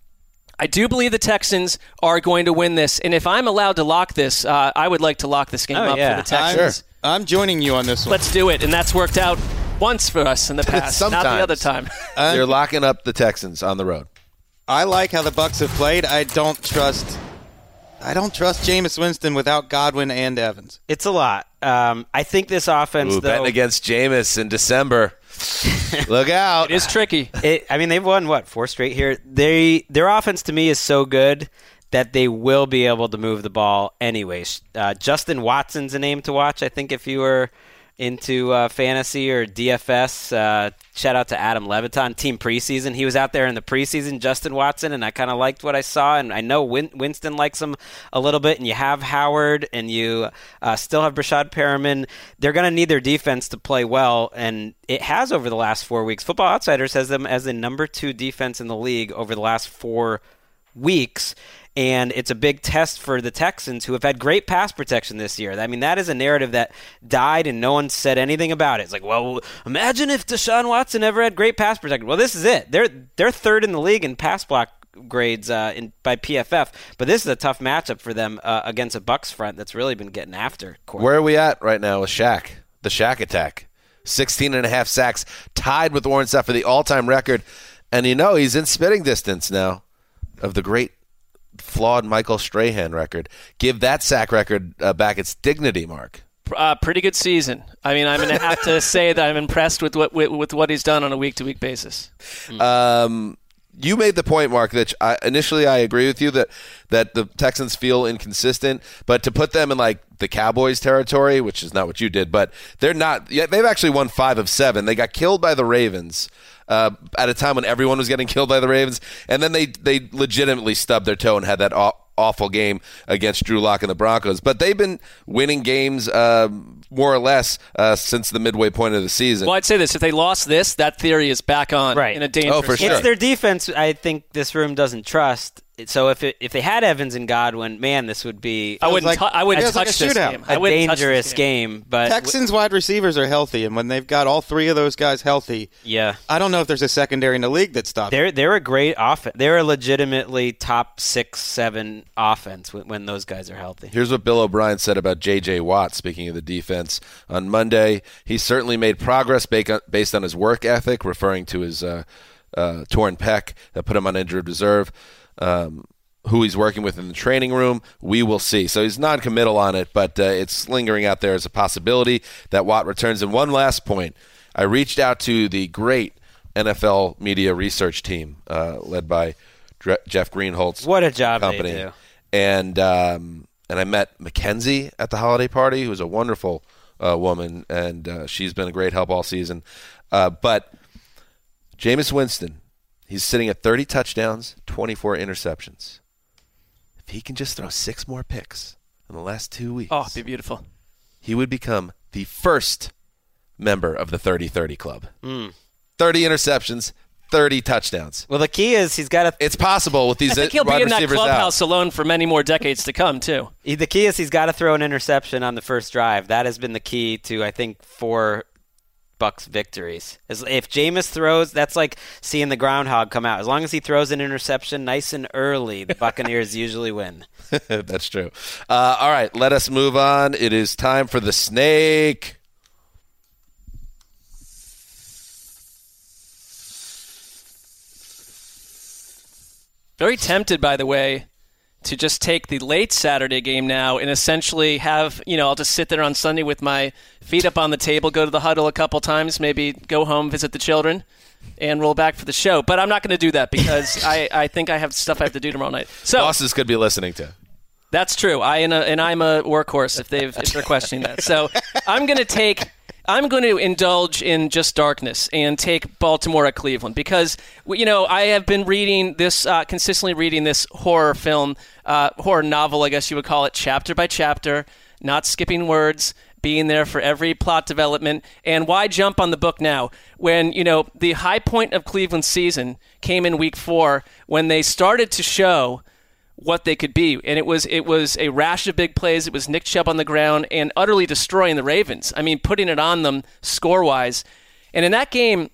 I do believe the Texans are going to win this, and if I'm allowed to lock this, uh, I would like to lock this game oh, up yeah. for the Texans. I'm, I'm joining you on this one. Let's do it, and that's worked out once for us in the past, not the other time. Uh, You're locking up the Texans on the road. I like how the Bucs have played. I don't trust. I don't trust Jameis Winston without Godwin and Evans. It's a lot. Um, I think this offense, Ooh, though, betting against Jameis in December. Look out! It is tricky. It, I mean, they've won what four straight here. They their offense to me is so good that they will be able to move the ball anyways. Uh, Justin Watson's a name to watch. I think if you were into uh, fantasy or D F S, uh, shout out to Adam Leviton, team preseason. He was out there in the preseason, Justin Watson, and I kind of liked what I saw. And I know Win- Winston likes him a little bit. And you have Howard, and you uh, still have Brashad Perriman. They're going to need their defense to play well, and it has over the last four weeks. Football Outsiders has them as the number two defense in the league over the last four weeks. And it's a big test for the Texans, who have had great pass protection this year. I mean, that is a narrative that died and no one said anything about it. It's like, well, imagine if Deshaun Watson ever had great pass protection. Well, this is it. They're they're third in the league in pass block grades uh, in, by P F F, but this is a tough matchup for them uh, against a Bucs front that's really been getting after. Corey. Where are we at right now with Shaq? The Shaq attack. sixteen and a half sacks, tied with Warren Sapp for the all-time record. And you know, he's in spitting distance now of the great flawed Michael Strahan record. Give that sack record uh, back its dignity, Mark. Uh, pretty good season. I mean, I'm going to have to say that I'm impressed with what with, with what he's done on a week-to-week basis. Um, you made the point, Mark, that I, initially I agree with you that, that the Texans feel inconsistent, but to put them in like the Cowboys territory, which is not what you did, but they're not. Yeah, they've actually won five of seven. They got killed by the Ravens uh, at a time when everyone was getting killed by the Ravens, and then they they legitimately stubbed their toe and had that aw- awful game against Drew Lock and the Broncos. But they've been winning games uh, more or less uh, since the midway point of the season. Well, I'd say this. If they lost this, that theory is back on Right. in a dangerous Oh, for sure. It's their defense I think this room doesn't trust. So if it, if they had Evans and Godwin, man, this would be I wouldn't, like- tou- I wouldn't feels like touch a this shootout. game. I a wouldn't touch this dangerous game. But Texans wide receivers are healthy, and when they've got all three of those guys healthy, yeah. I don't know if there's a secondary in the league that stops. They're they're a great offense. They're a legitimately top six, seven offense when, when those guys are healthy. Here's what Bill O'Brien said about J J. Watt, speaking of the defense. On Monday, he certainly made progress based on his work ethic, referring to his uh, uh, torn pec that put him on injured reserve. Um, who he's working with in the training room, we will see. So he's non-committal on it, but uh, it's lingering out there as a possibility that Watt returns. And one last point. I reached out to the great N F L media research team uh, led by Dre- Jeff Greenholt's What a job company. they do. And um, and I met Mackenzie at the holiday party, who's a wonderful uh, woman, and uh, she's been a great help all season. Uh, but Jameis Winston, he's sitting at thirty touchdowns, twenty-four interceptions. If he can just throw six more picks in the last two weeks, Oh, it'd be beautiful. he would become the first member of the thirty thirty club. Mm. thirty interceptions, thirty touchdowns. Well, the key is he's got to. It's possible with these I think he'll wide be in that receivers out. clubhouse alone for many more decades to come, too. The key is he's got to throw an interception on the first drive. That has been the key to I think four Bucs victories. As- If Jameis throws, that's like seeing the groundhog come out. As long as he throws an interception nice and early, the Buccaneers usually win. That's true. Uh, all right, let us move on. It is time for the snake. Very tempted, by the way, to just take the late Saturday game now and essentially have, you know, I'll just sit there on Sunday with my feet up on the table, go to the huddle a couple times, maybe go home, visit the children, and roll back for the show. But I'm not going to do that because I, I think I have stuff I have to do tomorrow night. So Bosses could be listening to. that's true. I and, a, and I'm a workhorse if they've if they're questioning that. So I'm going to take I'm going to indulge in just darkness and take Baltimore at Cleveland because you know I have been reading this uh, consistently reading this horror film, uh, horror novel, I guess you would call it, chapter by chapter, not skipping words, being there for every plot development. And why jump on the book now when, you know, the high point of Cleveland's season came in week four when they started to show what they could be. And it was it was a rash of big plays. It was Nick Chubb on the ground and utterly destroying the Ravens. I mean, putting it on them score-wise. And in that game,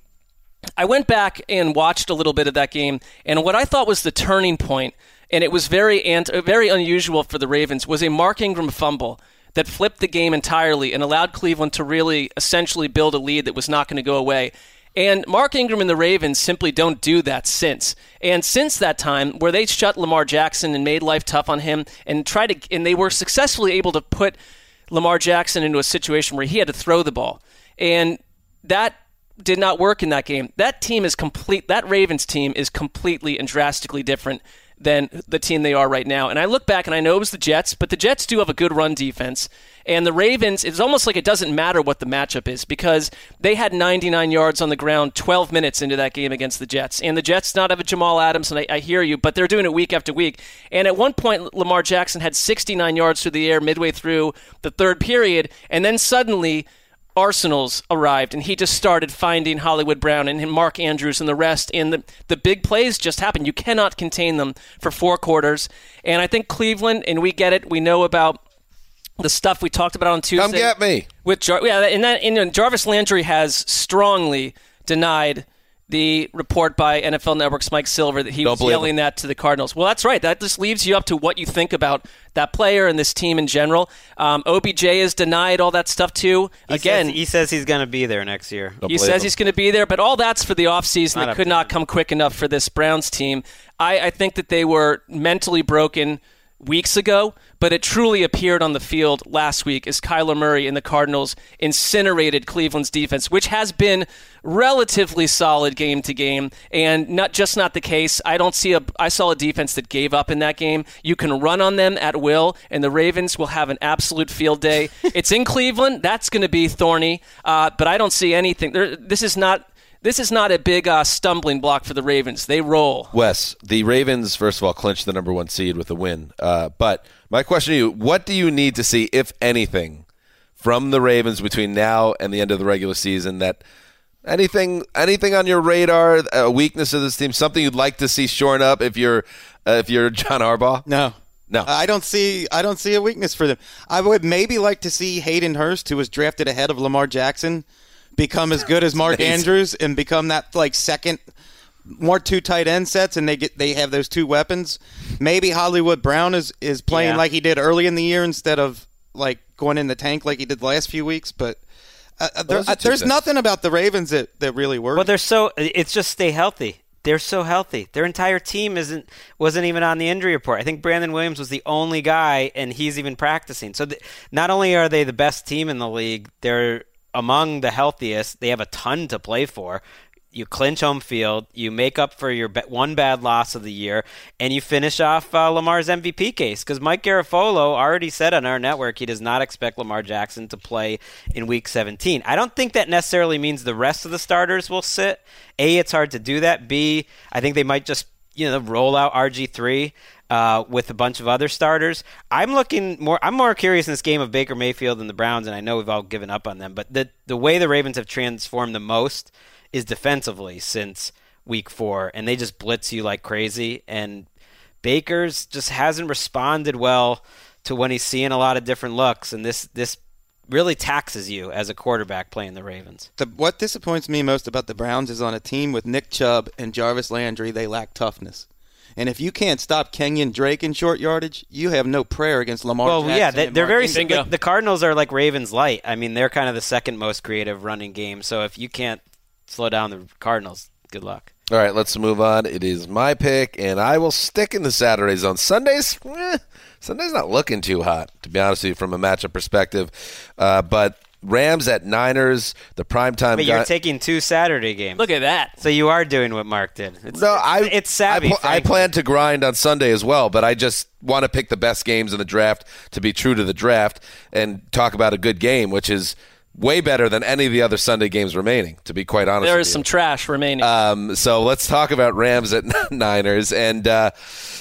I went back and watched a little bit of that game, and what I thought was the turning point, and it was very ant- very unusual for the Ravens, was a Mark Ingram fumble that flipped the game entirely and allowed Cleveland to really essentially build a lead that was not going to go away. And Mark Ingram and the Ravens simply don't do that since. And since that time, where they shut Lamar Jackson and made life tough on him, and tried to, and they were successfully able to put Lamar Jackson into a situation where he had to throw the ball, and that did not work in that game. That team is complete. That Ravens team is completely and drastically different than the team they are right now. And I look back and I know it was the Jets, but the Jets do have a good run defense. And the Ravens, it's almost like it doesn't matter what the matchup is because they had ninety-nine yards on the ground twelve minutes into that game against the Jets. And the Jets not have a Jamal Adams, and I, I hear you, but they're doing it week after week. And at one point, Lamar Jackson had sixty-nine yards through the air midway through the third period, and then suddenly Arsenal's arrived, and he just started finding Hollywood Brown and Mark Andrews and the rest, and the, the big plays just happened. You cannot contain them for four quarters. And I think Cleveland, and we get it, we know about the stuff we talked about on Tuesday. Come get me. With Jar- yeah, and that and Jarvis Landry has strongly denied the report by N F L Network's Mike Silver that he Don't was yelling him. that to the Cardinals. Well, that's right. That just leaves you up to what you think about that player and this team in general. Um, O B J has denied all that stuff too. He Again, says, he says he's going to be there next year. Don't he believe says him. he's going to be there, but all that's for the offseason Not that up could to not him. come quick enough for this Browns team. I, I think that they were mentally broken weeks ago, but it truly appeared on the field last week as Kyler Murray and the Cardinals incinerated Cleveland's defense, which has been relatively solid game to game, and not just not the case. I don't see a I saw a defense that gave up in that game. You can run on them at will, and the Ravens will have an absolute field day. It's in Cleveland. That's going to be thorny, uh, but I don't see anything. There, this is not This is not a big uh, stumbling block for the Ravens. They roll. Wes, the Ravens, first of all, clinched the number one seed with a win. Uh, but my question to you, what do you need to see, if anything, from the Ravens between now and the end of the regular season? That anything anything on your radar, a weakness of this team, something you'd like to see shorn up if you're uh, if you're John Harbaugh? No. No. I don't see I don't see a weakness for them. I would maybe like to see Hayden Hurst, who was drafted ahead of Lamar Jackson, become as good as Mark Andrews and become that like second, more two tight end sets, and they get they have those two weapons. Maybe Hollywood Brown is, is playing Yeah. like he did early in the year instead of like going in the tank like he did the last few weeks. But uh, there, Those are uh, two there's sets. nothing about the Ravens that, that really works. Well, they're so it's just stay healthy. They're so healthy. Their entire team isn't wasn't even on the injury report. I think Brandon Williams was the only guy, and he's even practicing. So th- not only are they the best team in the league, they're among the healthiest. They have a ton to play for. You clinch home field, you make up for your be- one bad loss of the year, and you finish off uh, Lamar's M V P case. Because Mike Garafolo already said on our network he does not expect Lamar Jackson to play in Week seventeen. I don't think that necessarily means the rest of the starters will sit. A, it's hard to do that. B, I think they might just you know roll out R G three. Uh, with a bunch of other starters. I'm looking more I'm more curious in this game of Baker Mayfield and the Browns, and I know we've all given up on them, but the the way the Ravens have transformed the most is defensively since week four, and they just blitz you like crazy, and Baker's just hasn't responded well to when he's seeing a lot of different looks, and this this really taxes you as a quarterback playing the Ravens. The, what disappoints me most about the Browns is on a team with Nick Chubb and Jarvis Landry, they lack toughness. And if you can't stop Kenyon Drake in short yardage, you have no prayer against Lamar Well, Jackson. yeah, they, and they're Mark very. Ingram. The, the Cardinals are like Ravens light. I mean, they're kind of the second most creative running game. So if you can't slow down the Cardinals, good luck. All right, let's move on. It is my pick, and I will stick in the Saturday zone. Sundays, eh, Sunday's not looking too hot, to be honest with you, from a matchup perspective. Uh, but Rams at Niners, the primetime But guy. you're taking two Saturday games. Look at that. So you are doing what Mark did. It's, No, I it's savvy. I, pl- I frankly. plan to grind on Sunday as well, but I just want to pick the best games in the draft to be true to the draft and talk about a good game, which is way better than any of the other Sunday games remaining, to be quite honest There with is you. some trash remaining. Um, so let's talk about Rams at Niners. And, uh,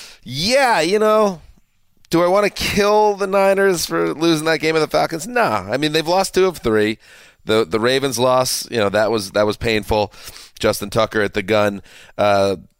yeah, you know, do I want to kill the Niners for losing that game of the Falcons? No. I mean, they've lost two of three. The the Ravens loss, you know, that was that was painful. Justin Tucker at the gun. Uh,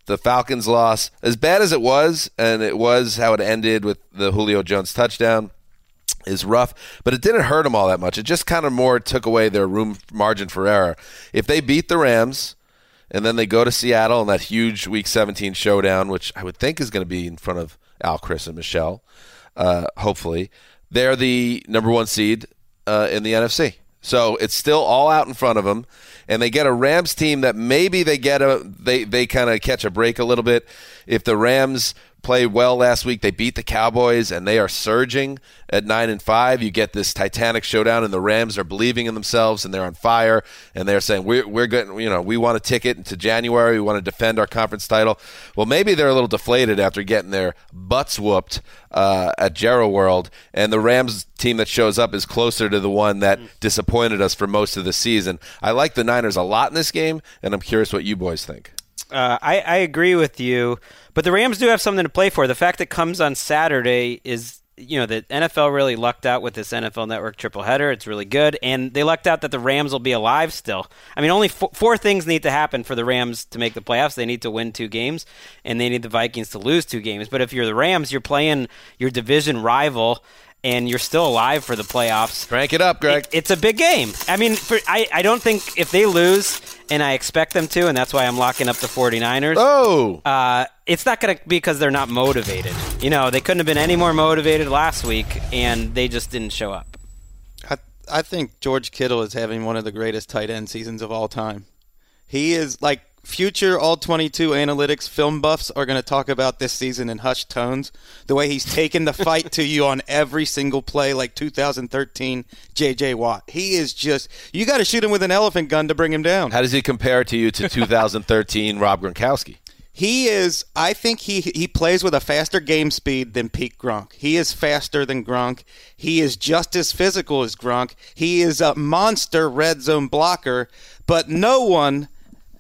the Falcons loss, as bad as it was, and it was how it ended with the Julio Jones touchdown, is rough, but it didn't hurt them all that much. It just kind of more took away their room margin for error. If they beat the Rams and then they go to Seattle in that huge Week seventeen showdown, which I would think is going to be in front of Al, Chris, and Michelle, uh, hopefully, they're the number one seed uh, in the N F C. So it's still all out in front of them, and they get a Rams team that maybe they get a they they kind of catch a break a little bit. If the Rams played well last week, they beat the Cowboys, and they are surging at nine and five. You get this titanic showdown, and the Rams are believing in themselves, and they're on fire, and they're saying we're we're getting you know we want a ticket into January. We want to defend our conference title. Well, maybe they're a little deflated after getting their butts whooped uh, at Jerry World, and the Rams team that shows up is closer to the one that disappointed us for most of the season. I like the Niners a lot in this game, and I'm curious what you boys think. Uh, I, I agree with you, but the Rams do have something to play for. The fact it comes on Saturday is, you know, the N F L really lucked out with this N F L Network triple header. It's really good, and they lucked out that the Rams will be alive still. I mean, only four, four things need to happen for the Rams to make the playoffs. They need to win two games, and they need the Vikings to lose two games. But if you're the Rams, you're playing your division rival, and you're still alive for the playoffs. Crank it up, Greg. It, it's a big game. I mean, for, I, I don't think if they lose, and I expect them to, and that's why I'm locking up the 49ers. Oh! Uh, it's not going to be because they're not motivated. You know, they couldn't have been any more motivated last week, and they just didn't show up. I, I think George Kittle is having one of the greatest tight end seasons of all time. He is like future all twenty-two analytics film buffs are going to talk about this season in hushed tones. The way he's taken the fight to you on every single play, like two thousand thirteen J J Watt. He is just, you got to shoot him with an elephant gun to bring him down. How does he compare to you to two thousand thirteen Rob Gronkowski? He is, I think he he plays with a faster game speed than Pete Gronk. He is faster than Gronk. He is just as physical as Gronk. He is a monster red zone blocker, but no one...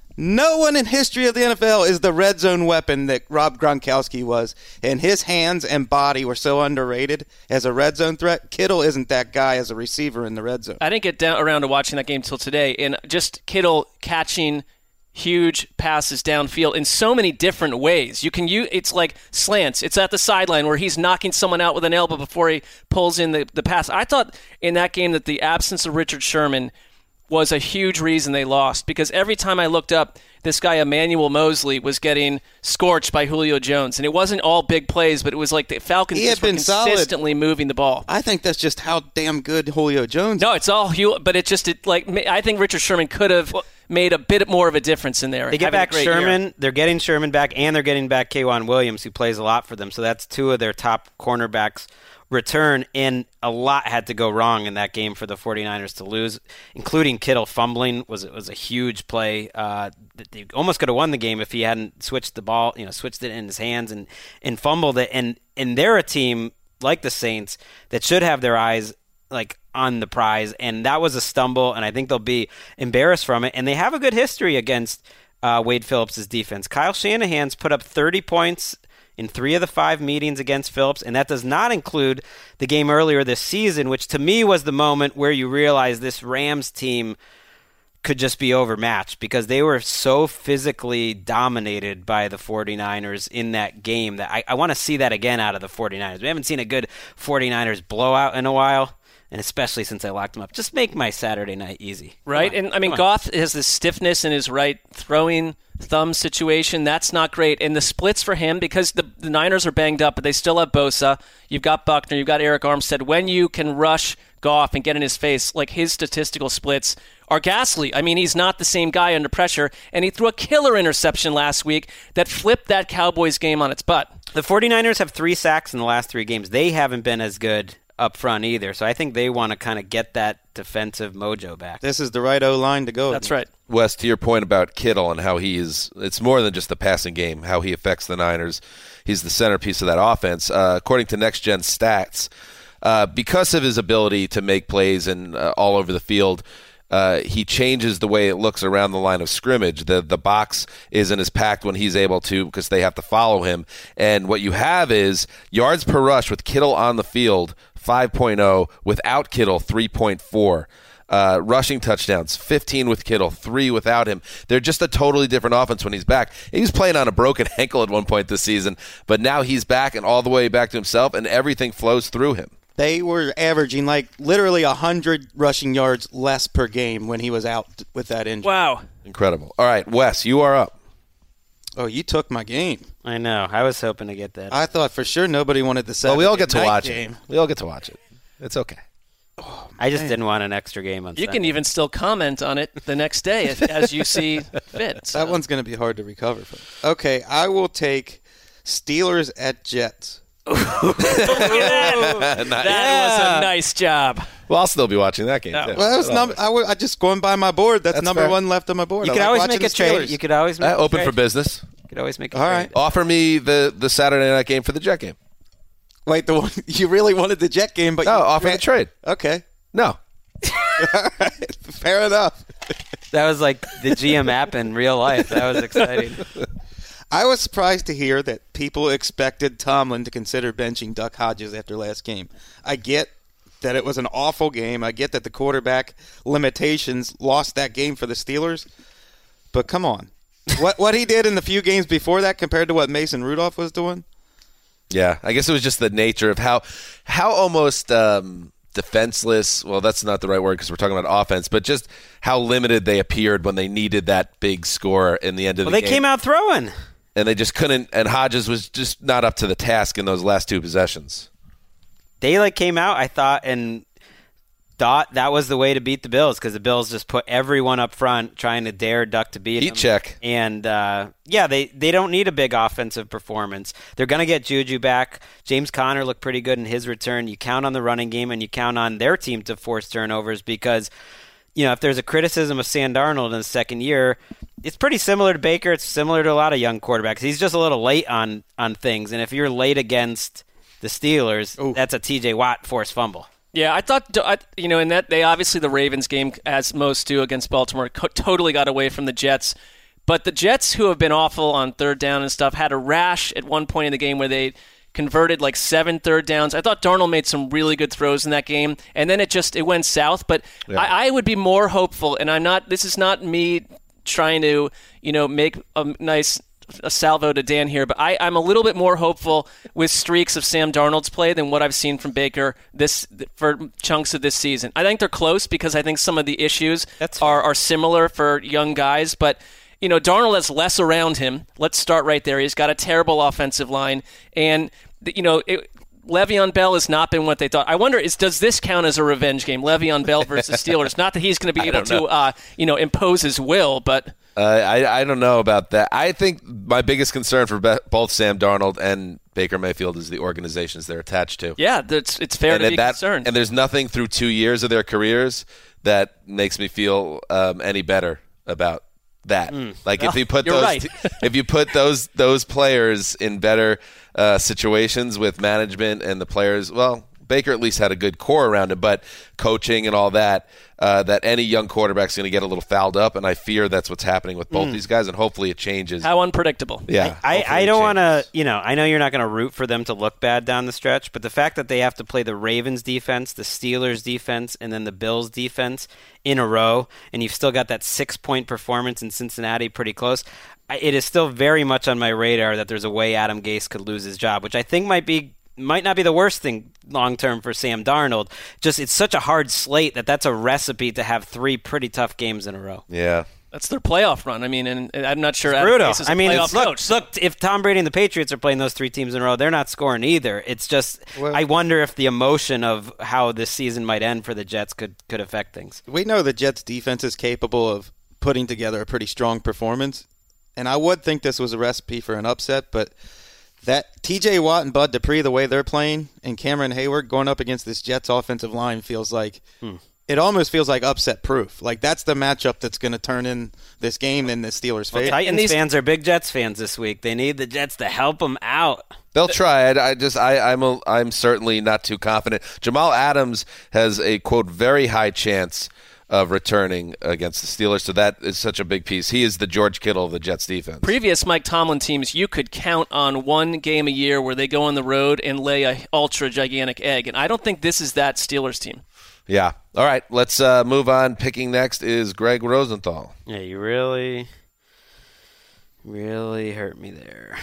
No one in history of the N F L is the red zone weapon that Rob Gronkowski was. And his hands and body were so underrated as a red zone threat. Kittle isn't that guy as a receiver in the red zone. I didn't get down around to watching that game till today. And just Kittle catching huge passes downfield in so many different ways. You can use, it's like slants. It's at the sideline where he's knocking someone out with an elbow before he pulls in the, the pass. I thought in that game that the absence of Richard Sherman was a huge reason they lost, because every time I looked up, this guy Emmanuel Mosley was getting scorched by Julio Jones, and it wasn't all big plays, but it was like the Falcons just were consistently solid. moving the ball. I think that's just how damn good Julio Jones. No, it's all Julio, but it just it like I think Richard Sherman could have made a bit more of a difference in there. They get back Sherman, year. They're getting Sherman back, and they're getting back K'Wan Williams, who plays a lot for them. So that's two of their top cornerbacks return, and a lot had to go wrong in that game for the 49ers to lose, including Kittle fumbling was was a huge play. Uh, they almost could have won the game if he hadn't switched the ball, you know, switched it in his hands and, and fumbled it. And and they're a team like the Saints that should have their eyes like on the prize, and that was a stumble, and I think they'll be embarrassed from it. And they have a good history against uh, Wade Phillips' defense. Kyle Shanahan's put up thirty points in three of the five meetings against Phillips, and that does not include the game earlier this season, which to me was the moment where you realize this Rams team could just be overmatched because they were so physically dominated by the 49ers in that game that I, I want to see that again out of the 49ers. We haven't seen a good 49ers blowout in a while, and especially since I locked them up. Just make my Saturday night easy. Right? And I mean, Goff has this stiffness in his right throwing thumb situation. That's not great. And the splits for him, because the, the Niners are banged up, but they still have Bosa. You've got Buckner. You've got Eric Armstead. When you can rush Goff and get in his face, like his statistical splits are ghastly. I mean, he's not the same guy under pressure, and he threw a killer interception last week that flipped that Cowboys game on its butt. The 49ers have three sacks in the last three games. They haven't been as good up front either. So I think they want to kind of get that defensive mojo back. This is the right O-line to go. That's right. Wes, to your point about Kittle and how he is, it's more than just the passing game, how he affects the Niners. He's the centerpiece of that offense. Uh, according to Next Gen Stats, uh, because of his ability to make plays and uh, all over the field, Uh, he changes the way it looks around the line of scrimmage. The the box isn't as packed when he's able to because they have to follow him. And what you have is yards per rush with Kittle on the field, five point oh, without Kittle, three point four. uh, rushing touchdowns, fifteen with Kittle, three without him. They're just a totally different offense when he's back. He was playing on a broken ankle at one point this season, but now he's back and all the way back to himself, and everything flows through him. They were averaging like literally one hundred rushing yards less per game when he was out with that injury. Wow. Incredible. All right, Wes, you are up. Oh, you took my game. I know. I was hoping to get that. I thought for sure nobody wanted the Saturday Well, we all get to night watch game. it. We all get to watch it. It's okay. Oh, I just didn't want an extra game on You Sunday. can even still comment on it the next day if, as you see fit. So. That one's going to be hard to recover from. Okay, I will take Steelers at Jets. that was a nice job. Well, I'll still be watching that game, too. Well, that was num- I, w- I just going by my board. That's, That's number fair. one left on my board. You I could like always watching make a the trade. Steelers. You could always make Uh, a open trade. for business. You could always make a All trade. right. Offer me the, the Saturday night game for the Jet game. Wait, the one you really wanted the Jet game, but No, you offer the trade. Okay, No. all right, fair enough. That was like the G M app in real life. That was exciting. I was surprised to hear that people expected Tomlin to consider benching Duck Hodges after last game. I get that it was an awful game. I get that the quarterback limitations lost that game for the Steelers. But come on. What what he did in the few games before that compared to what Mason Rudolph was doing? Yeah, I guess it was just the nature of how how almost um, defenseless, well, that's not the right word because we're talking about offense, but just how limited they appeared when they needed that big score in the end of Well, the they game. came out throwing. And they just couldn't, and Hodges was just not up to the task in those last two possessions. They like came out, I thought, and thought that was the way to beat the Bills because the Bills just put everyone up front trying to dare Duck to beat Heat them. check. And, uh, yeah, they, they don't need a big offensive performance. They're going to get Juju back. James Conner looked pretty good in his return. You count on the running game, and you count on their team to force turnovers because, you know, if there's a criticism of Sam Darnold in the second year, it's pretty similar to Baker. It's similar to a lot of young quarterbacks. He's just a little late on, on things. And if you're late against the Steelers, Ooh. that's a T J Watt forced fumble. Yeah, I thought, you know, in that they obviously the Ravens game, as most do against Baltimore, co- totally got away from the Jets. But the Jets, who have been awful on third down and stuff, had a rash at one point in the game where they converted like seven third downs. I thought Darnold made some really good throws in that game, and then it just it went south. But yeah. I, I would be more hopeful, and I'm not. This is not me trying to, you know, make a nice a salvo to Dan here, but I, I'm a little bit more hopeful with streaks of Sam Darnold's play than what I've seen from Baker this for chunks of this season. I think they're close because I think some of the issues are, are similar for young guys, but you know, Darnold has less around him. Let's start right there. He's got a terrible offensive line, and you know, it, Le'Veon Bell has not been what they thought. I wonder, is does this count as a revenge game? Le'Veon Bell versus Steelers. Not that he's going to be able to, uh, you know, impose his will, but uh, I I don't know about that. I think my biggest concern for be- both Sam Darnold and Baker Mayfield is the organizations they're attached to. Yeah, it's it's fair and to be that, concerned. And there's nothing through two years of their careers that makes me feel um, any better about that. Mm. Like well, if you put you're those right. t- if you put those those players in better uh, situations with management and the players, well, Baker at least had a good core around him, but coaching and all that, uh, that any young quarterback's going to get a little fouled up, and I fear that's what's happening with both mm. these guys, and hopefully it changes. How unpredictable. Yeah. I, I, I don't want to, you know, I know you're not going to root for them to look bad down the stretch, but the fact that they have to play the Ravens defense, the Steelers defense, and then the Bills defense in a row, and you've still got that six-point performance in Cincinnati pretty close, it is still very much on my radar that there's a way Adam Gase could lose his job, which I think might be might not be the worst thing long term for Sam Darnold. Just it's such a hard slate that that's a recipe to have three pretty tough games in a row. Yeah. That's their playoff run. I mean, and, and I'm not sure. It's Adam brutal. Gase is a I mean, playoff it's, look, coach. look, if Tom Brady and the Patriots are playing those three teams in a row, they're not scoring either. It's just, well, I wonder if the emotion of how this season might end for the Jets could, could affect things. We know the Jets' defense is capable of putting together a pretty strong performance, and I would think this was a recipe for an upset, but that T J Watt and Bud Dupree, the way they're playing, and Cameron Hayward going up against this Jets offensive line feels like hmm. it almost feels like upset proof. Like that's the matchup that's going to turn in this game in the Steelers' well, favor. Titans these- fans are big Jets fans this week. They need the Jets to help them out. They'll try. I, I just, I, I'm, a, I'm certainly not too confident. Jamal Adams has a quote very high chance of returning against the Steelers. So that is such a big piece. He is the George Kittle of the Jets defense. Previous Mike Tomlin teams, you could count on one game a year where they go on the road and lay a ultra gigantic egg. And I don't think this is that Steelers team. Yeah. All right, let's uh, move on. Picking next is Greg Rosenthal. Yeah, you really, really hurt me there.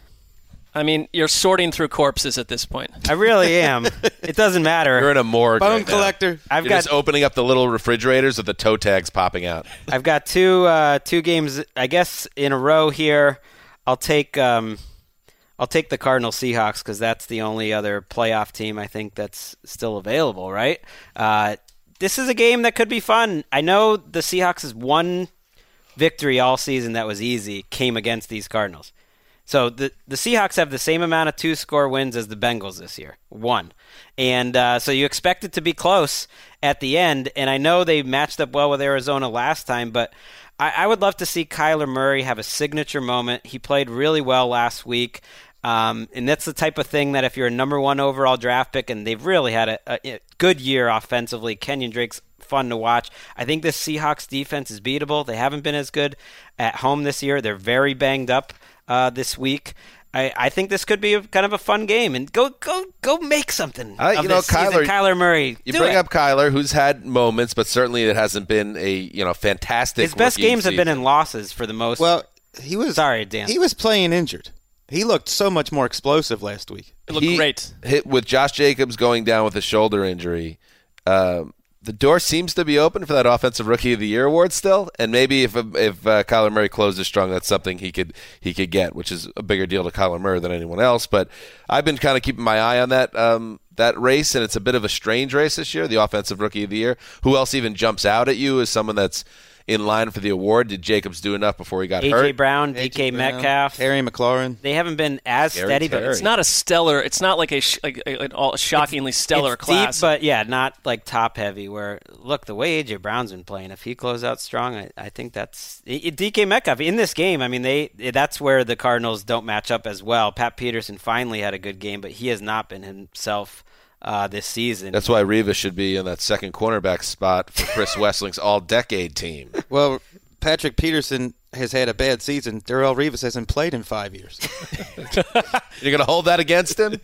I mean, you're sorting through corpses at this point. I really am. It doesn't matter. You're in a morgue Bone right now. collector. I've You're got just opening up the little refrigerators with the toe tags popping out. I've got two uh, two games, I guess, in a row here. I'll take um, I'll take the Cardinals Seahawks because that's the only other playoff team I think that's still available. Right? Uh, this is a game that could be fun. I know the Seahawks' one victory all season that was easy came against these Cardinals. So the the Seahawks have the same amount of two-score wins as the Bengals this year, one. And uh, so you expect it to be close at the end. And I know they matched up well with Arizona last time, but I, I would love to see Kyler Murray have a signature moment. He played really well last week. Um, and that's the type of thing that if you're a number one overall draft pick, and they've really had a, a, a good year offensively, Kenyon Drake's fun to watch. I think this Seahawks defense is beatable. They haven't been as good at home this year. They're very banged up uh, this week. I, I think this could be a, kind of a fun game. And go go go make something Uh, of you know, this season. Kyler- Kyler Murray. You do bring it. up Kyler, who's had moments, but certainly it hasn't been a you know fantastic. His best rookie games have been season. in losses for the most. Well, he was Sorry, Dan. He was playing injured. He looked so much more explosive last week. It looked He great. Hit with Josh Jacobs going down with a shoulder injury. Um, the door seems to be open for that Offensive Rookie of the Year award still, and maybe if if uh, Kyler Murray closes strong, that's something he could he could get, which is a bigger deal to Kyler Murray than anyone else. But I've been kind of keeping my eye on that um, that race, and it's a bit of a strange race this year. The Offensive Rookie of the Year. Who else even jumps out at you as someone that's in line for the award? Did Jacobs do enough before he got A J hurt? Brown, D A J K Brown, Metcalf. Terry McLaurin. They haven't been as Scary steady, but Terry. it's It's not a stellar. It's not like a, sh- like a an all shockingly stellar it's class. deep, but yeah, not like top heavy. Where look, the way A J Brown's been playing, if he closes out strong, I, I think that's it, D K Metcalf in this game. I mean, they that's where the Cardinals don't match up as well. Pat Peterson finally had a good game, but he has not been himself uh, this season. That's why Rivas should be in that second cornerback spot for Chris Wessling's all-decade team. Well, Patrick Peterson has had a bad season. Darrelle Revis hasn't played in five years. You're going to hold that against him?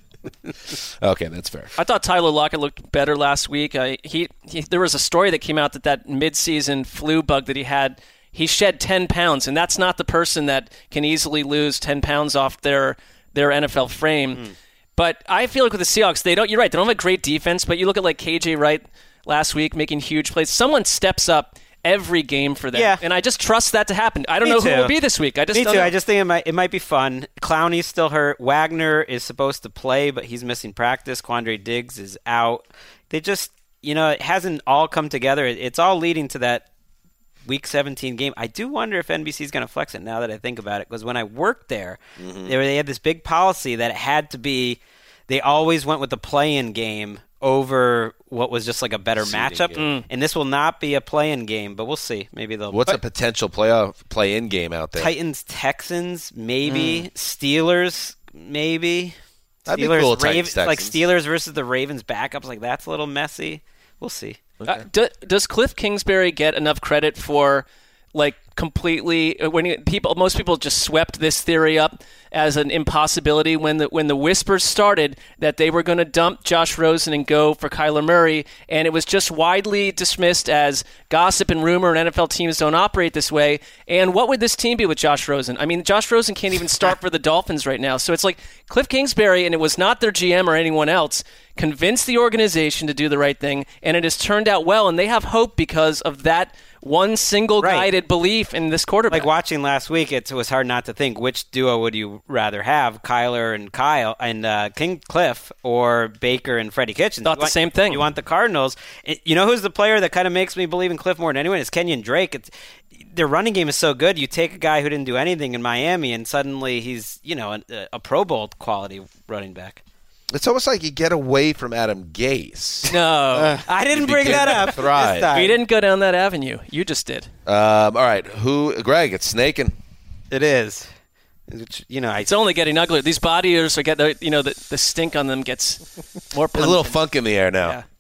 Okay, that's fair. I thought Tyler Lockett looked better last week. I, he, he there was a story that came out that that midseason flu bug that he had, he shed ten pounds, and that's not the person that can easily lose ten pounds off their their N F L frame. Mm. But I feel like with the Seahawks, they don't. You're right. They don't have a great defense, but you look at like K J Wright last week making huge plays. Someone steps up every game for them. Yeah. And I just trust that to happen. I don't Me know too. who will be this week. I just Me don't too. know. I just think it might it might be fun. Clowney's still hurt. Wagner is supposed to play, but he's missing practice. Quandre Diggs is out. They just, you know, it hasn't all come together. It- It's all leading to that Week seventeen game. I do wonder if N B C is going to flex it now that I think about it, because when I worked there, Mm-hmm. they, were, they had this big policy that it had to be, they always went with the play-in game over what was just like a better Seeding matchup. game. And this will not be a play-in game, but we'll see. Maybe they'll. What's a potential playoff play-in game out there? Titans, Texans, maybe. Steelers, maybe. That'd be Steelers, cool, Titans, Raven- like Texans. Steelers versus the Ravens backups. Like that's a little messy. We'll see. Uh, do, does Cliff Kingsbury get enough credit for like completely when he, people most people just swept this theory up as an impossibility when the when the whispers started that they were going to dump Josh Rosen and go for Kyler Murray, and it was just widely dismissed as gossip and rumor, and N F L teams don't operate this way. And what would this team be with Josh Rosen? I mean, Josh Rosen can't even start for the Dolphins right now. So it's like Cliff Kingsbury, and it was not their G M or anyone else, convinced the organization to do the right thing, and it has turned out well, and they have hope because of that one single Right. guided belief in this quarterback. Like watching last week, it was hard not to think which duo would you rather have, Kyler and Kyle and uh, King Cliff, or Baker and Freddie Kitchens. Thought You the want- same thing. You want the Cardinals. It, you know who's the player that kind of makes me believe in Cliff more than anyone? Is Kenyon Drake. It's, their running game is so good. You take a guy who didn't do anything in Miami, and suddenly he's you know a, a Pro Bowl quality running back. It's almost like you get away from Adam Gase. no, I didn't You bring begin that to up. thrive. this time. we didn't go down that avenue. You just did. Um, all right, who? Greg, it's snaking. It is. Which, you know, I It's only getting uglier. These body odors are getting, you know, the, the stink on them gets more There's a little pungent. funk in the air now. Yeah.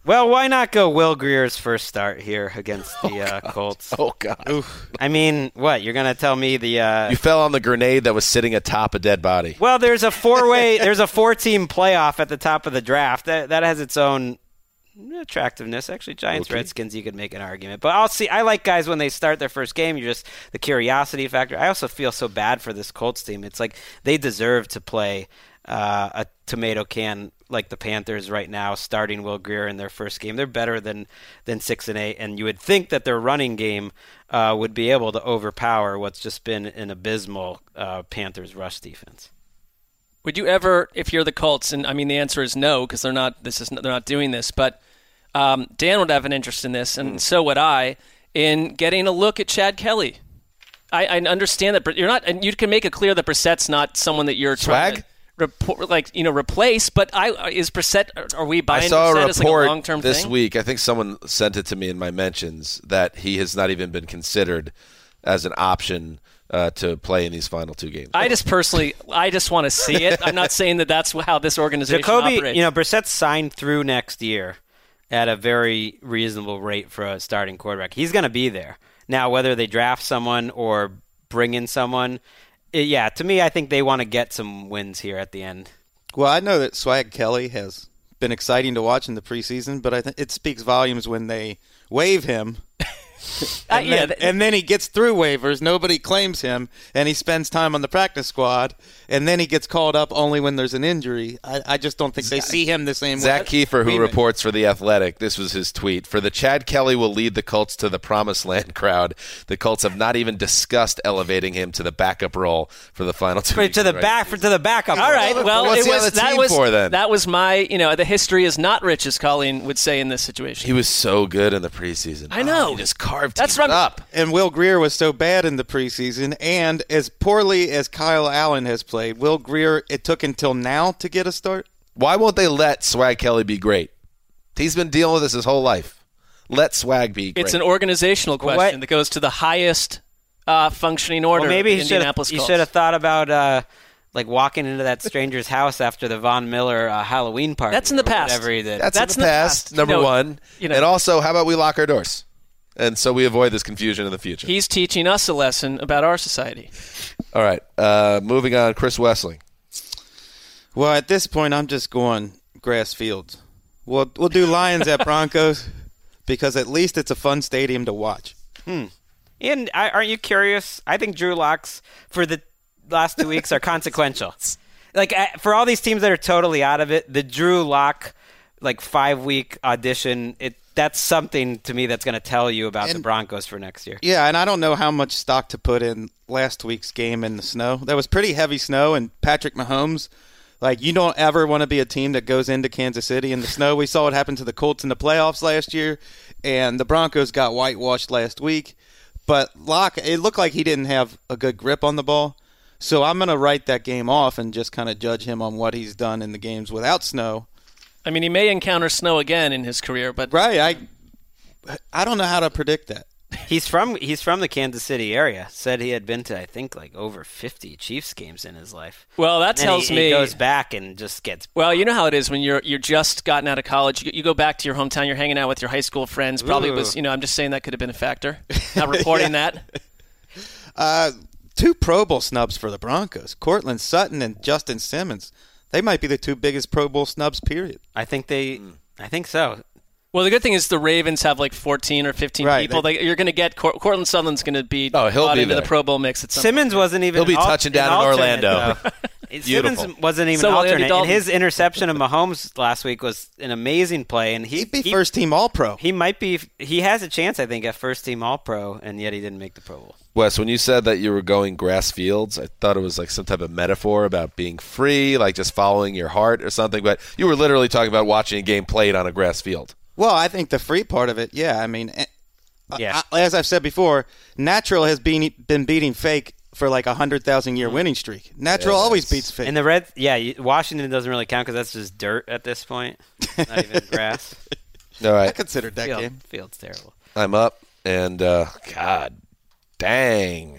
Well, why not go Will Greer's first start here against the uh, oh, Colts? Oh, God. Oof. I mean, what? You're going to tell me the... Uh... You fell on the grenade that was sitting atop a dead body. Well, there's a four-way, there's a four-team playoff at the top of the draft. That that has its own attractiveness. Actually, Giants, okay. Redskins, you could make an argument. But I'll see. I like guys when they start their first game. You're just the curiosity factor. I also feel so bad for this Colts team. It's like they deserve to play uh, a tomato can like the Panthers right now, starting Will Grier in their first game. They're better than than six and eight, and you would think that their running game uh, would be able to overpower what's just been an abysmal uh, Panthers rush defense. Would you ever, if you're the Colts, and I mean the answer is no because they're not. This is they're not doing this, but um, Dan would have an interest in this, and mm. so would I, in getting a look at Chad Kelly. I, I understand that you're not, and you can make it clear that Brissett's not someone that you're Swag? trying to. Report, like you know, replace. But I is Brissett. Are we buying I saw Brissett a as like a report long-term this thing? week. I think someone sent it to me in my mentions that he has not even been considered as an option uh, to play in these final two games. I just personally, I just want to see it. I'm not saying that that's how this organization Jacoby, operates. You know, Brissett's signed through next year at a very reasonable rate for a starting quarterback. He's going to be there now. Whether they draft someone or bring in someone, it, yeah, to me, I think they want to get some wins here at the end. Well, I know that Swag Kelly has been exciting to watch in the preseason, but I think it speaks volumes when they waive him. and, uh, yeah, then, th- and then he gets through waivers, nobody claims him, and he spends time on the practice squad, and then he gets called up only when there's an injury. I, I just don't think they see him the same Zach way. Zach Kiefer, who reports for The Athletic, this was his tweet. For the Chad Kelly will lead the Colts to the promised land crowd. The Colts have not even discussed elevating him to the backup role for the final two. To the back, for, to the backup. All right. Well, What's it he was on the that team was for, then? that was my you know the history is not rich, as Colleen would say in this situation. He was so good in the preseason. I know. Oh, he just carved That's teams what I'm- up. And Will Grier was so bad in the preseason, and as poorly as Kyle Allen has played, Will Grier, it took until now to get a start? Why won't they let Swag Kelly be great? He's been dealing with this his whole life. Let Swag be great. It's an organizational question What? that goes to the highest uh, functioning order Well, maybe of he the should Indianapolis he Colts. should have thought about uh, like walking into that stranger's house after the Von Miller uh, Halloween party. That's in the or past. Whatever he did. That's, That's in the in the past, past. number You know, one. you know. And also, how about we lock our doors? And so we avoid this confusion in the future. He's teaching us a lesson about our society. All right. Uh, moving on, Chris Wessling. Well, at this point, I'm just going grass fields. We'll, we'll do Lions at Broncos because at least it's a fun stadium to watch. Hmm. And I, aren't you curious? I think Drew Locks for the last two weeks are consequential. Like uh, for all these teams that are totally out of it, the Drew Lock like five week audition, it that's something to me that's going to tell you about and, the Broncos for next year. Yeah, and I don't know how much stock to put in last week's game in the snow. There was pretty heavy snow, and Patrick Mahomes, like you don't ever want to be a team that goes into Kansas City in the snow. We saw what happened to the Colts in the playoffs last year, and the Broncos got whitewashed last week. But Locke, it looked like he didn't have a good grip on the ball. So I'm going to write that game off and just kind of judge him on what he's done in the games without snow. I mean, he may encounter snow again in his career, but right, I, I don't know how to predict that. He's from he's from the Kansas City area. Said he had been to I think like over fifty Chiefs games in his life. Well, that and tells he, me he goes back and just gets. Well, you know how it is when you're you're just gotten out of college. You, you go back to your hometown. You're hanging out with your high school friends. Probably Ooh. was you know. I'm just saying that could have been a factor. Not reporting yeah. that. Uh, two Pro Bowl snubs for the Broncos: Cortland Sutton and Justin Simmons. They might be the two biggest Pro Bowl snubs. Period. I think they. Mm. I think so. Well, the good thing is the Ravens have like fourteen or fifteen right, people. they, They, you're going to get Cor- Cortland Sutherland's going to be oh, he'll brought be into there. the Pro Bowl mix. At some Simmons point. wasn't even. He'll be al- touching down an in Orlando. Simmons wasn't even So will Andy alternate, and Dalton. his interception of Mahomes last week was an amazing play. And he, he'd be he, first team All Pro. He might be. He has a chance, I think, at first team All Pro, and yet he didn't make the Pro Bowl. Wes, when you said that you were going grass fields, I thought it was like some type of metaphor about being free, like just following your heart or something. But you were literally talking about watching a game played on a grass field. Well, I think the free part of it, yeah. I mean, Yeah. I, as I've said before, natural has been been beating fake for like a hundred thousand year winning streak. Natural Yes. always beats fake. And the red, yeah, you, Washington doesn't really count because that's just dirt at this point, not even grass. All right, I considered that Field, game. Field's terrible. I'm up, and uh, God dang,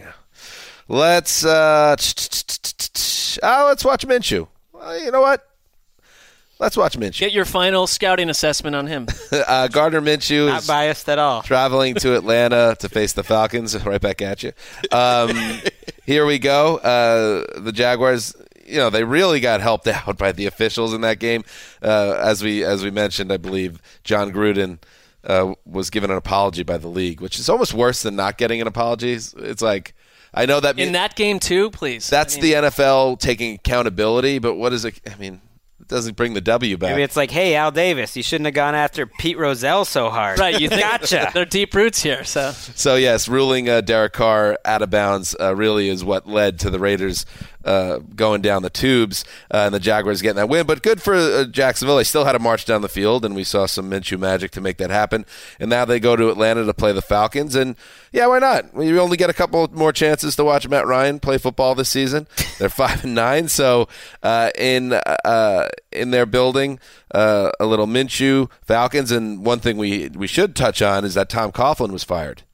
let's uh, oh, let's watch Minshew. Well, you know what? Let's watch Minshew. Get your final scouting assessment on him. uh, Gardner Minshew Not is biased at all. traveling to Atlanta to face the Falcons. Right back at you. Um, here we go. Uh, the Jaguars, you know, they really got helped out by the officials in that game. Uh, as we as we mentioned, I believe John Gruden uh, was given an apology by the league, which is almost worse than not getting an apology. It's like, I know that in that game too, please. That's I mean, the N F L taking accountability, but what is it? I mean, it doesn't bring the W back. Maybe it's like, hey, Al Davis, you shouldn't have gone after Pete Rozelle so hard. Right, you think gotcha. They're deep roots here. So, so yes, ruling uh, Derek Carr out of bounds uh, really is what led to the Raiders uh, going down the tubes uh, and the Jaguars getting that win. But good for uh, Jacksonville. They still had to march down the field, and we saw some Minshew magic to make that happen. And now they go to Atlanta to play the Falcons. And, yeah, why not? We only get a couple more chances to watch Matt Ryan play football this season. They're five and nine. So uh, in uh, in their building, uh, a little Minshew, Falcons. And one thing we, we should touch on is that Tom Coughlin was fired.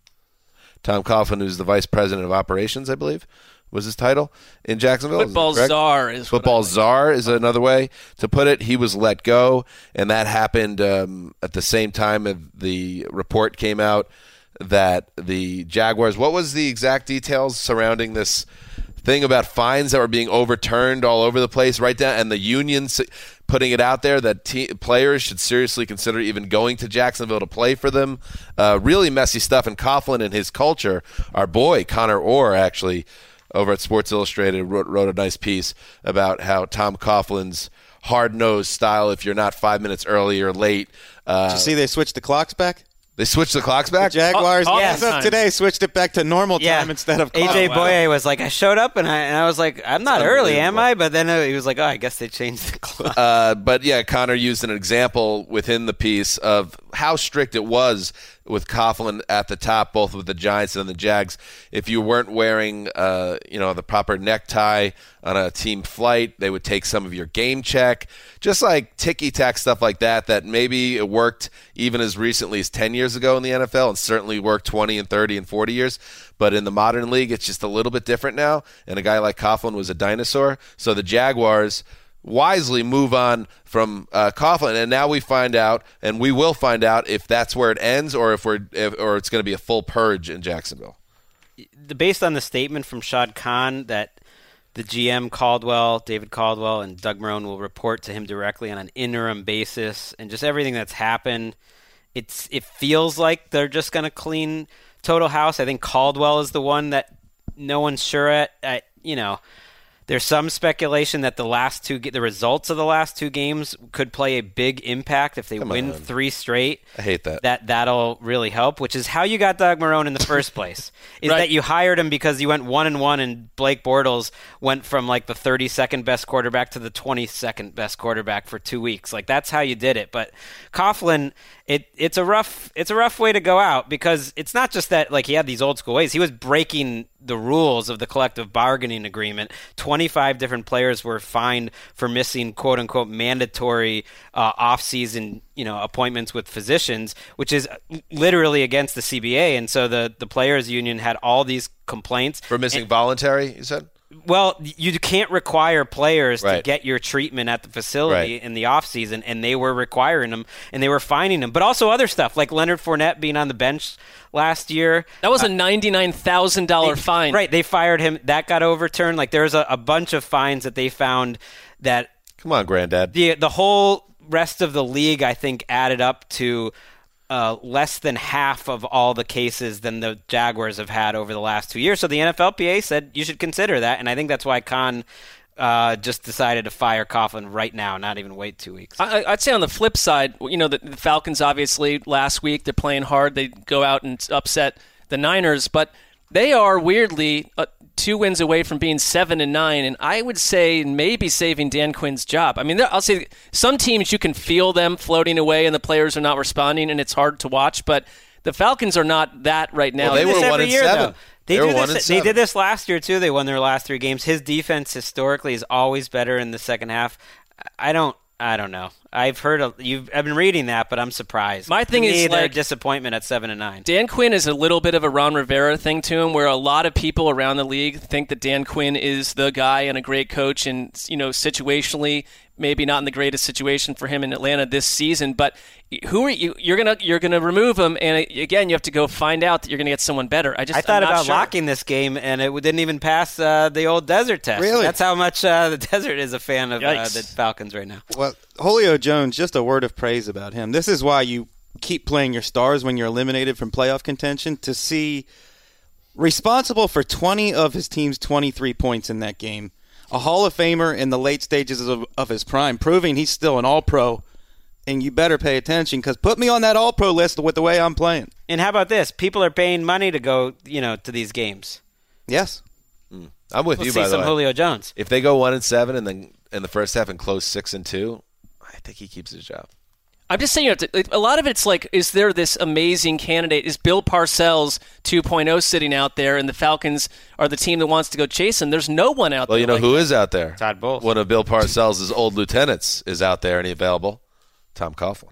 Tom Coughlin, who's the vice president of operations, I believe, was his title in Jacksonville. Football czar is football czar is another way to put it. He was let go, and that happened um, at the same time the report came out that the Jaguars. What was the exact details surrounding this thing about fines that were being overturned all over the place, right down, and the unions putting it out there that te- players should seriously consider even going to Jacksonville to play for them. Uh, really messy stuff. And Coughlin and his culture, our boy Connor Orr actually over at Sports Illustrated wrote, wrote a nice piece about how Tom Coughlin's hard-nosed style, if you're not five minutes early or late. Uh, Did you see they switched the clocks back? They switched the clocks back? The Jaguars, Oh, as of time. today, switched it back to normal Yeah. time instead of A J clock. Boye was like, I showed up and I, and I was like, I'm not early, am unbelievable. I? But then uh, he was like, oh, I guess they changed the clock. Uh, but, yeah, Connor used an example within the piece of how strict it was with Coughlin at the top, both with the Giants and the Jags. If you weren't wearing, uh, you know, the proper necktie on a team flight, they would take some of your game check. Just like ticky-tack stuff like that, that maybe it worked even as recently as ten years ago in the N F L and certainly worked twenty and thirty and forty years. But in the modern league, it's just a little bit different now, and a guy like Coughlin was a dinosaur. So the Jaguars wisely move on from uh, Coughlin, and now we find out, and we will find out if that's where it ends, or if we're, if, or it's going to be a full purge in Jacksonville. The, based on the statement from Shad Khan that the G M Caldwell, David Caldwell, and Doug Marrone will report to him directly on an interim basis, and just everything that's happened, it's it feels like they're just going to clean total house. I think Caldwell is the one that no one's sure at. I, you know. There's some speculation that the last two, the results of the last two games could play a big impact if they Come win on. three straight. I hate that. That that'll really help. Which is how you got Doug Marrone in the first place. Is Right. that you hired him because you went one and one, and Blake Bortles went from like the thirty-second best quarterback to the twenty-second best quarterback for two weeks. Like that's how you did it. But Coughlin, it it's a rough it's a rough way to go out because it's not just that like he had these old school ways. He was breaking the rules of the collective bargaining agreement. twenty-five different players were fined for missing quote unquote mandatory uh, off-season, you know, appointments with physicians, which is literally against the C B A. And so the, the players union had all these complaints For missing voluntary, you said? Well, you can't require players to Right. get your treatment at the facility Right. in the off season, and they were requiring them, and they were fining them. But also other stuff, like Leonard Fournette being on the bench last year. That was a ninety-nine thousand dollars They- fine. Right, they fired him. That got overturned. Like there's a, a bunch of fines that they found that Come on, Granddad. the the whole rest of the league, I think, added up to uh, less than half of all the cases than the Jaguars have had over the last two years. So the N F L P A said you should consider that, and I think that's why Khan uh, just decided to fire Coughlin right now, not even wait two weeks. I, I'd say on the flip side, you know, the, the Falcons obviously last week they're playing hard. They go out and upset the Niners, but they are weirdly uh, two wins away from being seven and nine, and I would say maybe saving Dan Quinn's job. I mean, there- I'll say some teams you can feel them floating away, and the players are not responding, and it's hard to watch. But the Falcons are not that right now. Well, they do this were one every and year, seven. though. They, They do were one this. and They seven. did this last year too. They won their last three games. His defense historically is always better in the second half. I don't. I don't know. I've heard. A, you've. I've been reading that, but I'm surprised. My thing to me, is, their like- disappointment at seven and nine. Dan Quinn is a little bit of a Ron Rivera thing to him, where a lot of people around the league think that Dan Quinn is the guy and a great coach, and you know, situationally maybe not in the greatest situation for him in Atlanta this season. But who are you? You're gonna you're gonna remove him, and again, you have to go find out that you're gonna get someone better. I just I thought I'm not about sure. locking this game, and it didn't even pass uh, the old desert test. Really? That's how much uh, the desert is a fan of uh, Yikes. the Falcons right now. Well, Julio Jones, just a word of praise about him. This is why you keep playing your stars when you're eliminated from playoff contention, to see responsible for twenty of his team's twenty-three points in that game. A Hall of Famer in the late stages of, of his prime, proving he's still an All-Pro. And you better pay attention, because put me on that All-Pro list with the way I'm playing. And how about this? People are paying money to go, you know, to these games. Yes. Mm. I'm with We'll you, see by the some way. Julio Jones. If they go one and seven and then in the first half and close six and two, I think he keeps his job. I'm just saying, you have to, a lot of it's like, is there this amazing candidate? Is Bill Parcells two point oh sitting out there, and the Falcons are the team that wants to go chase him? There's no one out Well, there. you know like who that. is out there? Todd Bowles. One of Bill Parcells' old lieutenants is out there and he available. Tom Coughlin.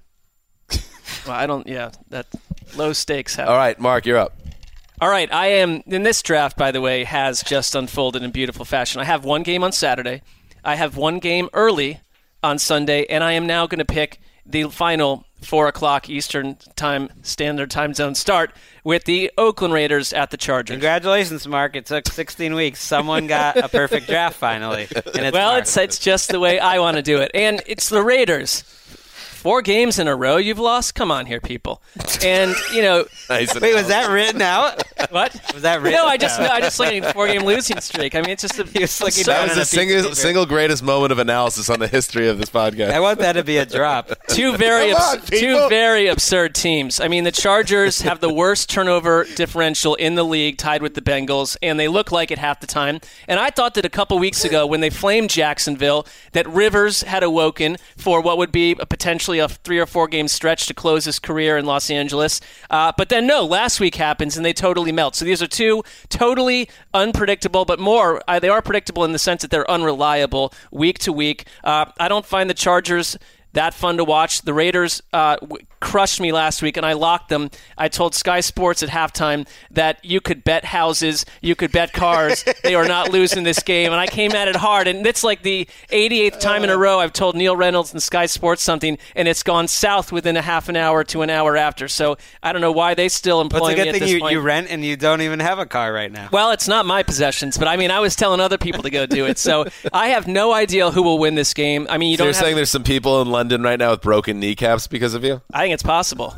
Well, I don't. Yeah, that low stakes. Happen. All right, Mark, you're up. All right, I am in this draft. By the way, has just unfolded in beautiful fashion. I have one game on Saturday. I have one game early on Sunday, and I am now going to pick the final four o'clock Eastern Time Standard Time Zone start with the Oakland Raiders at the Chargers. Congratulations, Mark. It took sixteen weeks. Someone got a perfect draft finally. And it's well, Mark. it's it's just the way I want to do it, and it's the Raiders. Four games in a row you've lost? Come on here, people. And, you know... Nice. Wait, was that written out? What? Was that written No, I just out? no, I just like a four-game losing streak. I mean, it's just a... He was looking absurd. down That was on the a single, piece of single greatest moment of analysis on the history of this podcast. I want that to be a drop. Two very Come on, abs- two people. very absurd teams. I mean, the Chargers have the worst turnover differential in the league, tied with the Bengals, and they look like it half the time. And I thought that a couple weeks ago, when they flamed Jacksonville, that Rivers had awoken for what would be a potentially a three or four game stretch to close his career in Los Angeles. Uh, but then no, last week happens and they totally melt. So these are two totally unpredictable, but more uh, they are predictable in the sense that they're unreliable week to week. Uh, I don't find the Chargers that fun to watch. The Raiders uh, w- crushed me last week, and I locked them. I told Sky Sports at halftime that you could bet houses, you could bet cars. They are not losing this game, and I came at it hard. And it's like the eighty-eighth time in a row I've told Neil Reynolds and Sky Sports something, and it's gone south within a half an hour to an hour after. So I don't know why they still employ What's a me good at thing this you, point. you rent and you don't even have a car right now. Well, it's not my possessions, but I mean, I was telling other people to go do it. So I have no idea who will win this game. I mean, you So don't you're have, saying there's some people in London right now with broken kneecaps because of you? I think it's possible.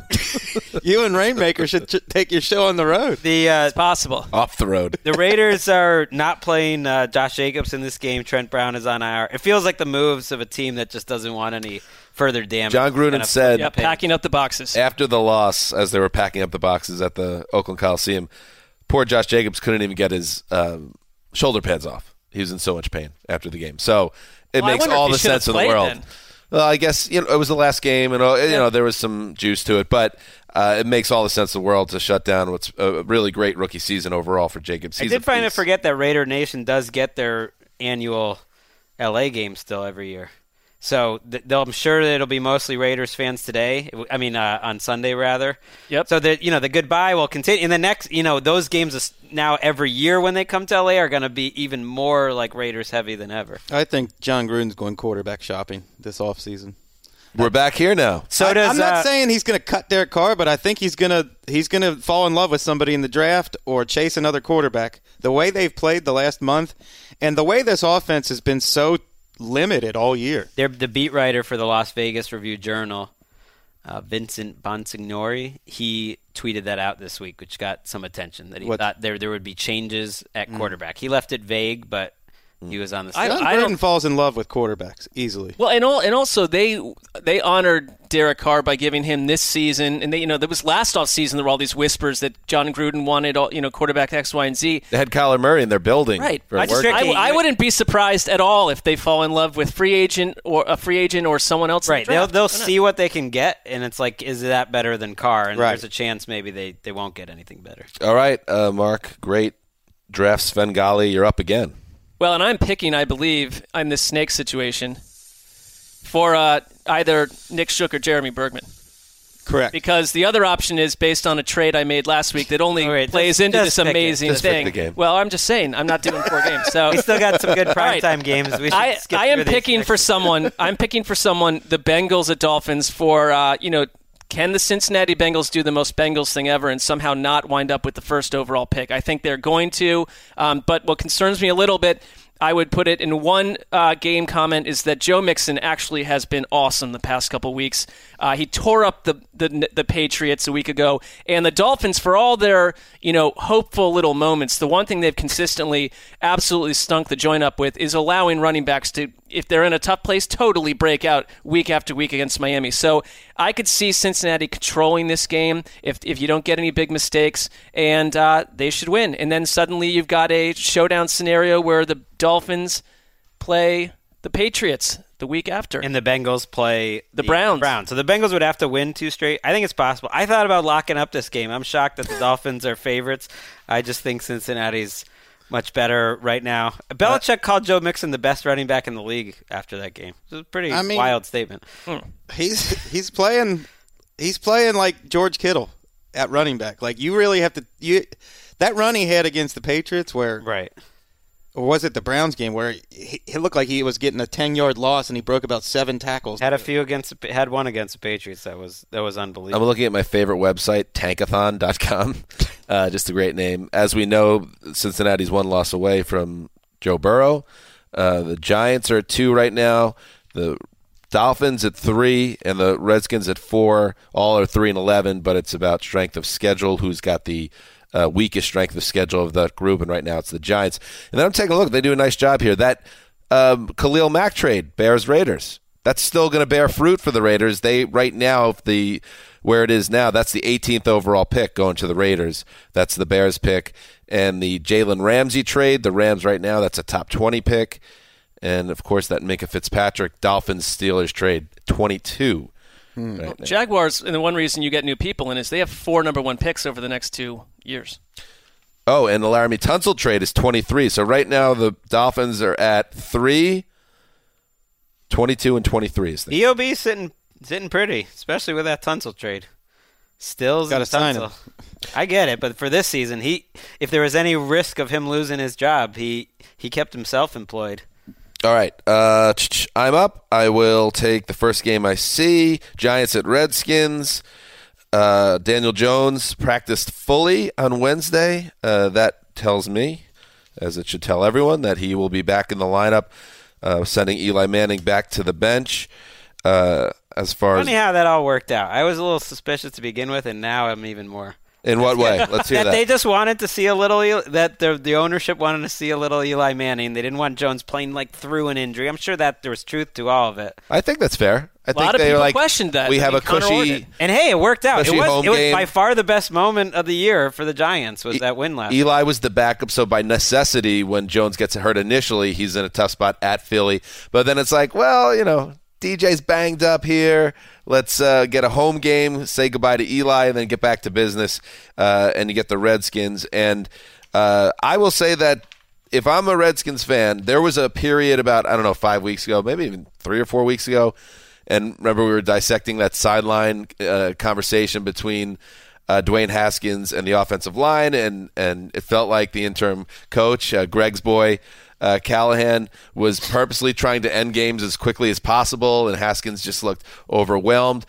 You and Rainmaker should ch- take your show on the road. The uh, It's possible. Off the road. the Raiders are not playing uh, Josh Jacobs in this game. Trent Brown is on I R. It feels like the moves of a team that just doesn't want any further damage. John Gruden Kind of said- Yeah, packing up the boxes. After the loss, as they were packing up the boxes at the Oakland Coliseum, poor Josh Jacobs couldn't even get his um, shoulder pads off. He was in so much pain after the game. So it Well, I makes wonder if all he the should have sense in the played world. then. Well, I guess you know it was the last game, and uh, you know there was some juice to it, but uh, it makes all the sense in the world to shut down what's a really great rookie season overall for Jacobs. I He's did a find to piece. forget that Raider Nation does get their annual L A game still every year. So th- they'll, I'm sure that it'll be mostly Raiders fans today. I mean, uh, on Sunday rather. Yep. So the you know the goodbye will continue. And the next, you know, those games is now every year when they come to L A are going to be even more like Raiders heavy than ever. I think John Gruden's going quarterback shopping this offseason. We're back here now. So I, does I'm not uh, saying he's going to cut Derek Carr, but I think he's going to he's going to fall in love with somebody in the draft or chase another quarterback. The way they've played the last month, and the way this offense has been so limited all year. They're the beat writer for the Las Vegas Review-Journal, uh, Vincent Bonsignori. He tweeted that out this week, which got some attention. That he What? thought there there would be changes at quarterback. He left it vague, but he was on the. I- John I Gruden don't- falls in love with quarterbacks easily. Well, and all, and also they they honored Derek Carr by giving him this season, and they, you know, there was last off season there were all these whispers that John Gruden wanted, all, you know, quarterback X, Y, and Z. They had Kyler Murray in their building. Right. For I, just, work. I, I wouldn't be surprised at all if they fall in love with free agent or a free agent or someone else. in the Right, they'll draft. they'll Why not? see what they can get, and it's like, is that better than Carr? And Right. there's a chance maybe they, they won't get anything better. All right, uh, Mark. Great draft, Svengali. You're up again. Well, and I'm picking, I believe, in this snake situation for uh, either Nick Shook or Jeremy Bergman. Correct. Because the other option is based on a trade I made last week that only Wait, plays just- into just this pick it. amazing Just pick thing. the game. Well, I'm just saying, I'm not doing four games. So We still got some good right. primetime games. We should I, skip I am through these picking next- for someone. I'm picking for someone. The Bengals at Dolphins for uh, you know. Can the Cincinnati Bengals do the most Bengals thing ever and somehow not wind up with the first overall pick? I think they're going to. Um, but what concerns me a little bit, I would put it in one uh, game comment, is that Joe Mixon actually has been awesome the past couple weeks. Uh, he tore up the, the the Patriots a week ago, and the Dolphins, for all their you know hopeful little moments, the one thing they've consistently absolutely stunk the joint up with is allowing running backs to, if they're in a tough place, totally break out week after week against Miami. So I could see Cincinnati controlling this game if if you don't get any big mistakes, and uh, they should win. And then suddenly you've got a showdown scenario where the Dolphins play the Patriots the week after. And the Bengals play The Browns. Browns. So the Bengals would have to win two straight. I think it's possible. I thought about locking up this game. I'm shocked that the Dolphins are favorites. I just think Cincinnati's much better right now. Belichick called Joe Mixon the best running back in the league after that game. It was a pretty I mean- wild statement. He's he's playing he's playing like George Kittle at running back. Like you really have to you that run he had against the Patriots where Right. or was it the Browns game where he, he looked like he was getting a ten-yard loss and he broke about seven tackles. Had a few against the, had one against the Patriots that was that was I'm unbelievable. looking at my favorite website, tankathon dot com. Uh, just a great name. As we know, Cincinnati's one loss away from Joe Burrow. Uh, the Giants are at two right now. The Dolphins at three and the Redskins at four. All are three and eleven, but it's about strength of schedule. Who's got the uh, weakest strength of schedule of that group? And right now it's the Giants. And then I'm taking a look. They do a nice job here. That um, Khalil Mack trade, Bears Raiders. That's still going to bear fruit for the Raiders. They right now the where it is now, that's the eighteenth overall pick going to the Raiders. That's the Bears pick. And the Jalen Ramsey trade, the Rams right now, that's a top twenty pick. And, of course, that Minka Fitzpatrick Dolphins-Steelers trade, twenty-two. Hmm. Right now. Jaguars, and the one reason you get new people in is they have four number one picks over the next two years. Oh, and the Laramie Tunsil trade is twenty-three. So right now the Dolphins are at three, twenty-two, and twenty-three. Is the E O B sitting sitting pretty, especially with that Tunsil trade. Stills Gotta and sign Tunsil. him. I get it, but for this season, he if there was any risk of him losing his job, he he kept himself employed. All right. Uh, I'm up. I will take the first game I see. Giants at Redskins. Uh, Daniel Jones practiced fully on Wednesday. Uh, that tells me, as it should tell everyone, that he will be back in the lineup, uh, sending Eli Manning back to the bench. Uh, as far Funny as how that all worked out. I was a little suspicious to begin with, and now I'm even more. in what way? Let's hear that, that. they just wanted to see a little. Eli- That the the ownership wanted to see a little Eli Manning. They didn't want Jones playing like through an injury. I'm sure that there was truth to all of it. I think that's fair. I A think lot of they people were like, questioned that. We I have mean, a Connor cushy. Orton. And hey, it worked out. It Especially was home it was game. by far the best moment of the year for the Giants was that win last. Eli was the backup, so by necessity, when Jones gets hurt initially, he's in a tough spot at Philly. But then it's like, well, you know, D J's banged up here. Let's uh, get a home game, say goodbye to Eli, and then get back to business, uh, and you get the Redskins. And uh, I will say that if I'm a Redskins fan, there was a period about, I don't know, five weeks ago, maybe even three or four weeks ago, and remember we were dissecting that sideline uh, conversation between uh, Dwayne Haskins and the offensive line, and, and it felt like the interim coach, uh, Greg's boy, Uh, Callahan, was purposely trying to end games as quickly as possible, and Haskins just looked overwhelmed.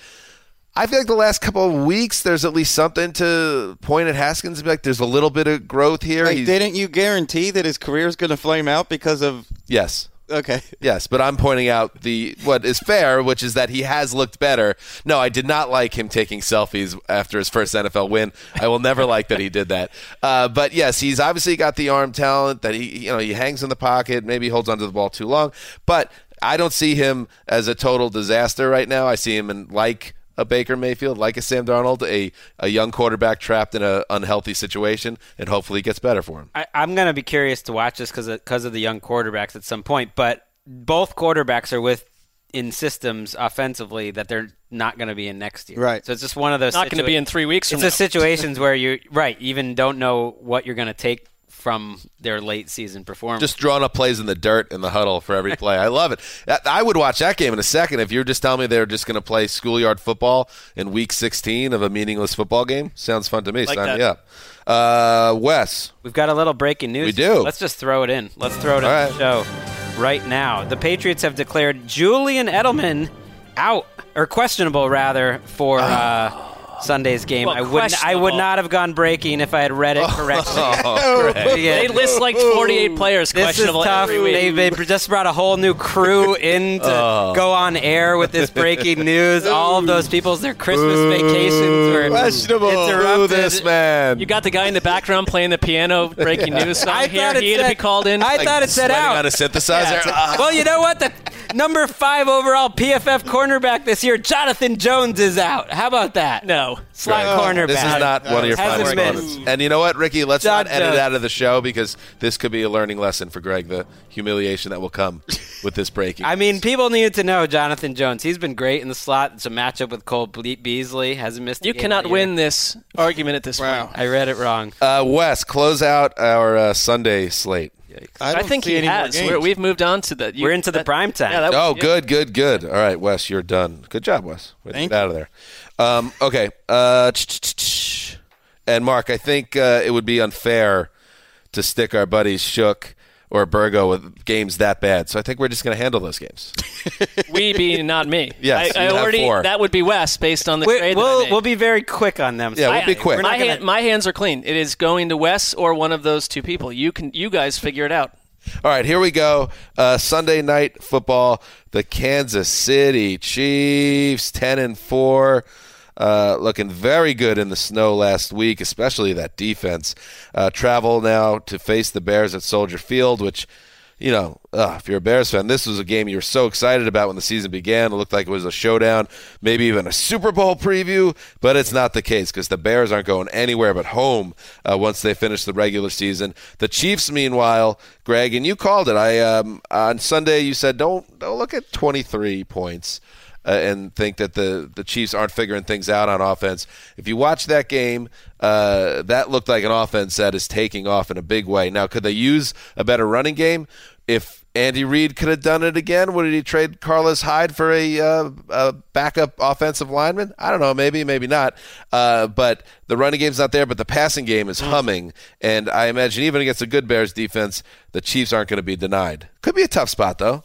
I feel like the last couple of weeks, there's at least something to point at Haskins and be like, there's a little bit of growth here. Like, He's- didn't you guarantee that his career is going to flame out because of? yes. Okay. Yes, but I'm pointing out the what is fair, which is that he has looked better. No, I did not like him taking selfies after his first N F L win. I will never like that he did that. Uh, but yes, he's obviously got the arm talent that he, you know, he hangs in the pocket, maybe holds onto the ball too long. But I don't see him as a total disaster right now. I see him in like a Baker Mayfield, like a Sam Darnold, a, a young quarterback trapped in an unhealthy situation, and hopefully it gets better for him. I, I'm going to be curious to watch this because of, 'cause of the young quarterbacks at some point. But both quarterbacks are with in systems offensively that they're not going to be in next year. Right. So it's just one of those. Not going to situa- be in three weeks from It's now. the situations where you right even don't know what you're going to take from their late season performance. Just drawing up plays in the dirt in the huddle for every play. I love it. I would watch that game in a second. If you're just telling me they're just going to play schoolyard football in week sixteen of a meaningless football game, sounds fun to me. Like Sign that. me up. Uh, Wes. We've got a little breaking news. We do. Let's just throw it in. Let's throw it in All the show right now. The Patriots have declared Julian Edelman out, or questionable rather, for uh, Sunday's game. Well, I wouldn't. I would questionable. not have gone breaking if I had read it correctly. Oh, They list like forty-eight players This is questionable tough. every week. They, they just brought a whole new crew in to Oh. go on air with this breaking news. All of those people's their Christmas vacations were Questionable. interrupted. Ooh, this man. You got the guy in the background playing the piano, breaking news song I here. thought it He had to said- be called in. I Like thought it said sweating out. on a synthesizer. Ah. Well, you know what? The number five overall P F F cornerback this year, Jonathan Jones, is out. How about that? No. Slot Right. cornerback. This is not one of your Hasn't finest been. moments. And you know what, Ricky? Let's John not edit Jones. out of the show because this could be a learning lesson for Greg, the humiliation that will come with this breaking. I mean, people needed to know Jonathan Jones. He's been great in the slot. It's a matchup with Cole Ble- Beasley. Hasn't missed. a You game cannot all year. win this argument at this point. I read it wrong. Uh, Wes, close out our uh, Sunday slate. I, I don't think see he any more has. games. We're, we've moved on to the. you- We're into the that- prime time. Yeah, that Oh, was, yeah. good, good, good. All right, Wes, you're done. Good job, Wes. Way to Thank get out of there. Um, okay. Uh, and Mark, I think uh, it would be unfair to stick our buddies Shook or Burgo with games that bad. So I think we're just going to handle those games. We being not me. Yes, I, I you have already. four. That would be Wes based on the We, trade. that I we'll made. we'll be very quick on them. Yeah, So we'll I- be quick. we're not My, gonna- hand, my hands are clean. It is going to Wes or one of those two people. You can. You guys figure it out. All right, here we go. Uh, Sunday night football. The Kansas City Chiefs, ten and four, uh, looking very good in the snow last week, especially that defense. Uh, travel now to face the Bears at Soldier Field, which, you know, uh, if you're a Bears fan, this was a game you were so excited about when the season began. It looked like it was a showdown, maybe even a Super Bowl preview, but it's not the case because the Bears aren't going anywhere but home uh, once they finish the regular season. The Chiefs, meanwhile, Greg, and you called it. I um, on Sunday you said don't don't look at twenty-three points. Uh, and think that the, the Chiefs aren't figuring things out on offense. If you watch that game, uh, that looked like an offense that is taking off in a big way. Now, could they use a better running game? If Andy Reid could have done it again, would he trade Carlos Hyde for a, uh, a backup offensive lineman? I don't know, maybe, maybe not. Uh, but the running game's not there, but the passing game is humming. And I imagine even against a good Bears defense, the Chiefs aren't going to be denied. Could be a tough spot, though.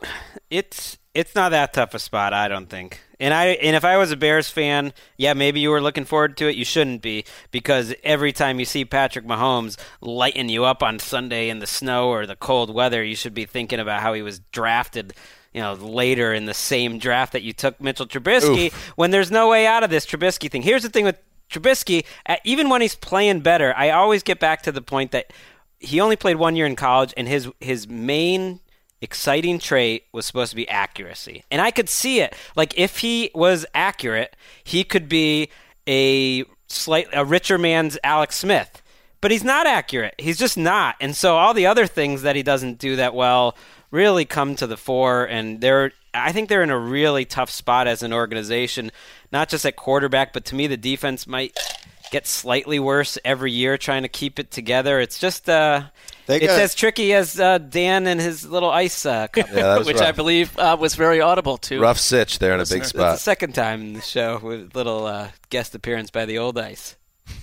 It's it's not that tough a spot, I don't think. And I and if I was a Bears fan, yeah, maybe you were looking forward to it. You shouldn't be, because every time you see Patrick Mahomes lighten you up on Sunday in the snow or the cold weather, you should be thinking about how he was drafted, you know, later in the same draft that you took Mitchell Trubisky. Oof. When there's no way out of this Trubisky thing. Here's the thing with Trubisky: uh, even when he's playing better, I always get back to the point that he only played one year in college, and his his main exciting trait was supposed to be accuracy. And I could see it. Like, if he was accurate, he could be a slight a richer man's Alex Smith. But he's not accurate. He's just not. And so all the other things that he doesn't do that well really come to the fore, and they're I think they're in a really tough spot as an organization, not just at quarterback, but to me the defense might get slightly worse every year trying to keep it together. It's just uh They it's got- as tricky as uh, Dan and his little ice uh, cup. Yeah, that was Which rough. I believe uh, was very audible to. Rough sitch there in a big It's the spot. second time in the show with little uh, guest appearance by the old ice.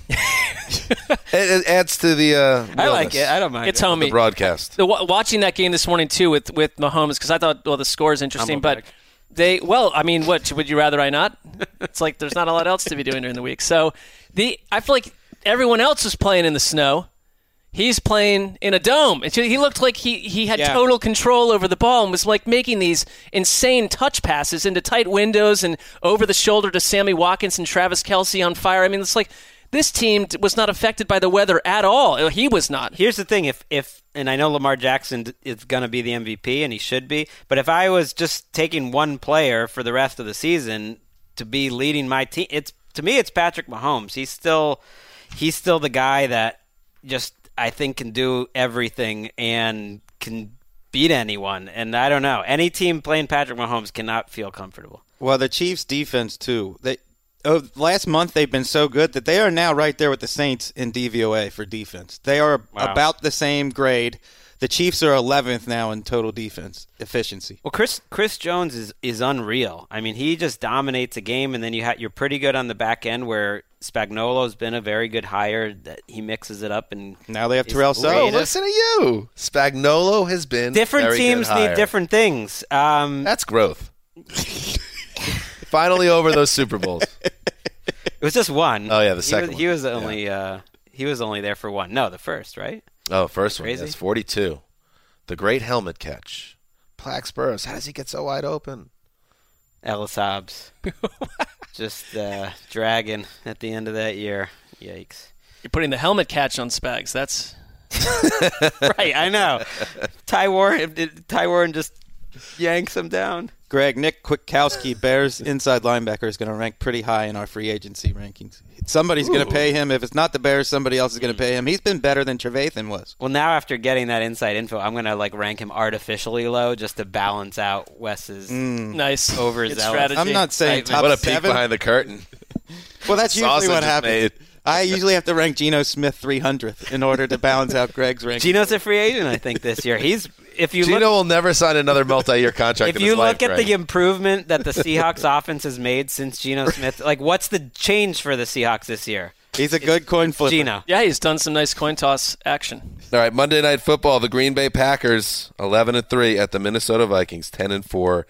It, it adds to the uh, I like realness it. I don't mind. It's it. of the homey. broadcast. The, wa- watching that game this morning too with with Mahomes, because I thought, well, the score is interesting, Humble but brag. they well, I mean, what would you rather I not? It's like there's not a lot else to be doing during the week. So the I feel like everyone else was playing in the snow. He's playing in a dome. It's- He looked like he, he had Yeah. total control over the ball and was like making these insane touch passes into tight windows and over the shoulder to Sammy Watkins and Travis Kelce on fire. I mean, it's like this team d- was not affected by the weather at all. He was not. Here's the thing: if if and I know Lamar Jackson d- is going to be the M V P, and he should be, but if I was just taking one player for the rest of the season to be leading my team, it's to me it's Patrick Mahomes. He's still he's still the guy that just I think can do everything and can beat anyone. And I don't know, any team playing Patrick Mahomes cannot feel comfortable. Well, the Chiefs' defense too. They oh, last month they've been so good that they are now right there with the Saints in D V O A for defense. They are Wow. about the same grade. The Chiefs are eleventh now in total defense efficiency. Well, Chris Chris Jones is, is unreal. I mean, he just dominates a game, and then you ha- you're pretty good on the back end where Spagnuolo's been a very good hire. That he mixes it up, and Now they have he's Terrell Oh, Suggs. creative. listen to you. Spagnuolo has been Different very teams good need hire. different things. Um, That's growth. Finally over those Super Bowls. it was just one. Oh, yeah, the second He was, he one. was only uh, he was only there for one. No, the first, right? Oh, first one. Crazy. Yes, forty-two. The great helmet catch. Plax Burress. How does he get so wide open? Ellis Hobbs, just uh, dragging at the end of that year. Yikes! You're putting the helmet catch on Spags. That's Right, I know. Ty Warren, Ty Warren just yanks him down. Greg, Nick Kwiatkowski, Bears inside linebacker, is going to rank pretty high in our free agency rankings. Somebody's going to pay him. If it's not the Bears, somebody else is going to pay him. He's been better than Trevathan was. Well, now after getting that inside info, I'm gonna like rank him artificially low just to balance out Wes's nice. overzealous. Good strategy. I'm not saying top What a peek seven. behind the curtain. Well, that's usually Sausage what is happens. made. I usually have to rank Geno Smith three hundredth in order to balance out Greg's ranking. Geno's a free agent, I think, this year. He's if you Gino look, will never sign another multi-year contract if in you his life, look at Greg. the improvement that the Seahawks offense has made since Geno Smith, like what's the change for the Seahawks this year? He's a good coin flipper. Geno. Yeah, he's done some nice coin toss action. All right, Monday Night Football. The Green Bay Packers, eleven and three, at the Minnesota Vikings, ten and four.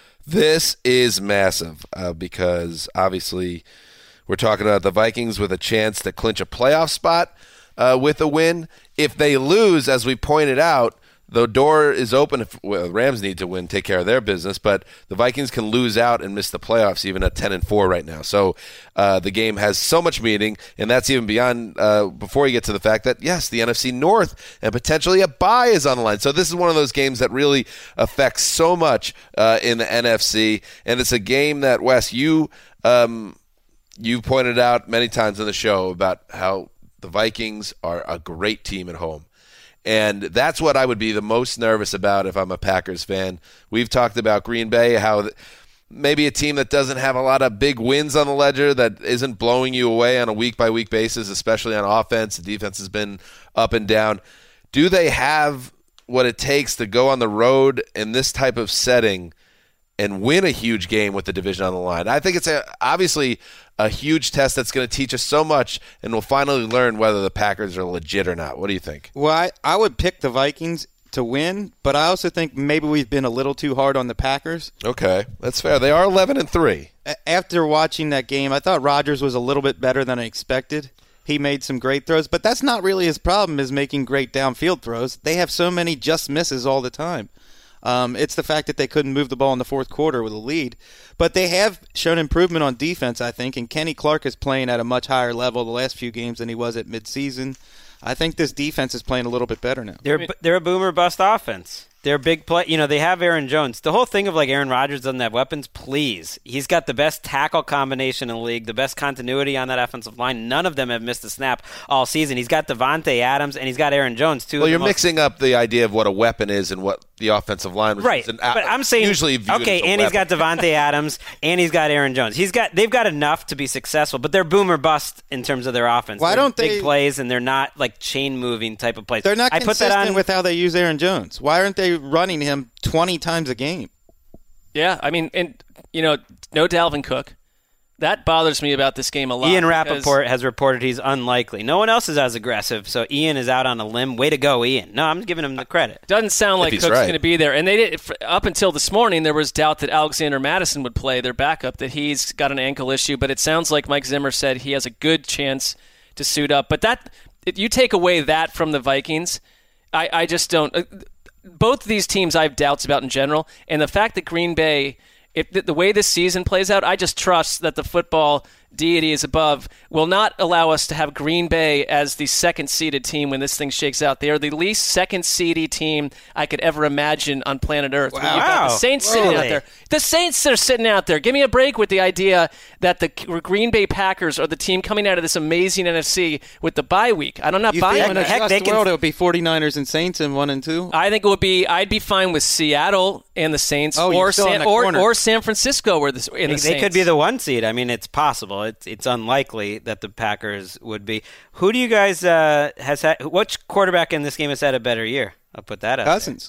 This is massive uh, because obviously we're talking about the Vikings with a chance to clinch a playoff spot uh, with a win. If they lose, as we pointed out, the door is open. If well, Rams need to win, take care of their business, but the Vikings can lose out and miss the playoffs even at ten and four right now. So uh, the game has so much meaning, and that's even beyond uh, before you get to the fact that, yes, the N F C North and potentially a bye is on the line. So this is one of those games that really affects so much uh, in the N F C, and it's a game that, Wes, you um, you pointed out many times on the show about how the Vikings are a great team at home. And that's what I would be the most nervous about if I'm a Packers fan. We've talked about Green Bay, how maybe a team that doesn't have a lot of big wins on the ledger, that isn't blowing you away on a week-by-week basis, especially on offense. The defense has been up and down. Do they have what it takes to go on the road in this type of setting and win a huge game with the division on the line? I think it's a, obviously a huge test that's going to teach us so much, and we'll finally learn whether the Packers are legit or not. What do you think? Well, I, I would pick the Vikings to win, but I also think maybe we've been a little too hard on the Packers. Okay, that's fair. They are eleven and three. A- After watching that game, I thought Rodgers was a little bit better than I expected. He made some great throws, but that's not really his problem, is making great downfield throws. They have so many just misses all the time. Um, it's the fact that they couldn't move the ball in the fourth quarter with a lead. But they have shown improvement on defense, I think, and Kenny Clark is playing at a much higher level the last few games than he was at midseason. I think this defense is playing a little bit better now. They're they're a boomer bust offense. They're big play. You know, they have Aaron Jones. The whole thing of like Aaron Rodgers doesn't have weapons, please. He's got the best tackle combination in the league, the best continuity on that offensive line. None of them have missed a snap all season. He's got Devontae Adams and he's got Aaron Jones too. Well, you're mixing up the idea of what a weapon is and what the offensive line was. Right, An, but I'm saying usually viewed okay, as a and he's weapon. got Devontae Adams and he's got Aaron Jones. He's got they've got enough to be successful, but they're boomer bust in terms of their offense. Why They're don't big they- plays and they're not like chain moving type of plays? They're not I put consistent that on with how they use Aaron Jones. Why aren't they running him twenty times a game? Yeah, I mean, and you know, no Dalvin Cook. That bothers me about this game a lot. Ian because- Rappaport has reported he's unlikely. No one else is as aggressive, so Ian is out on a limb. Way to go, Ian. No, I'm giving him the credit. Doesn't sound like he's Cook's right. going to be there. And they did f- up until this morning, there was doubt that Alexander Madison would play, their backup, that he's got an ankle issue. But it sounds like Mike Zimmer said he has a good chance to suit up. But that if you take away that from the Vikings, I, I just don't. Uh, both of these teams I have doubts about in general. And the fact that Green Bay, if the, the way this season plays out, I just trust that the football deity is above, will not allow us to have Green Bay as the second-seeded team when this thing shakes out. They are the least second-seeded team I could ever imagine on planet Earth. When you've got the Wow. Saints sitting out Really? there. The Saints are sitting out there. Give me a break with the idea that the Green Bay Packers are the team coming out of this amazing N F C with the bye week. I'm not You buying think in a that. heck, just they can- world it would be 49ers and Saints in one and two? I think it would be. I'd be fine with Seattle and the Saints, Oh, you're or still in San, the or corner. or San Francisco, where the, in They, the they could Saints. be the one seed. I mean, it's possible. Jacksonville. It's it's unlikely that the Packers would be. Who do you guys uh, has had? Which quarterback in this game has had a better year? I'll put that out. Cousins.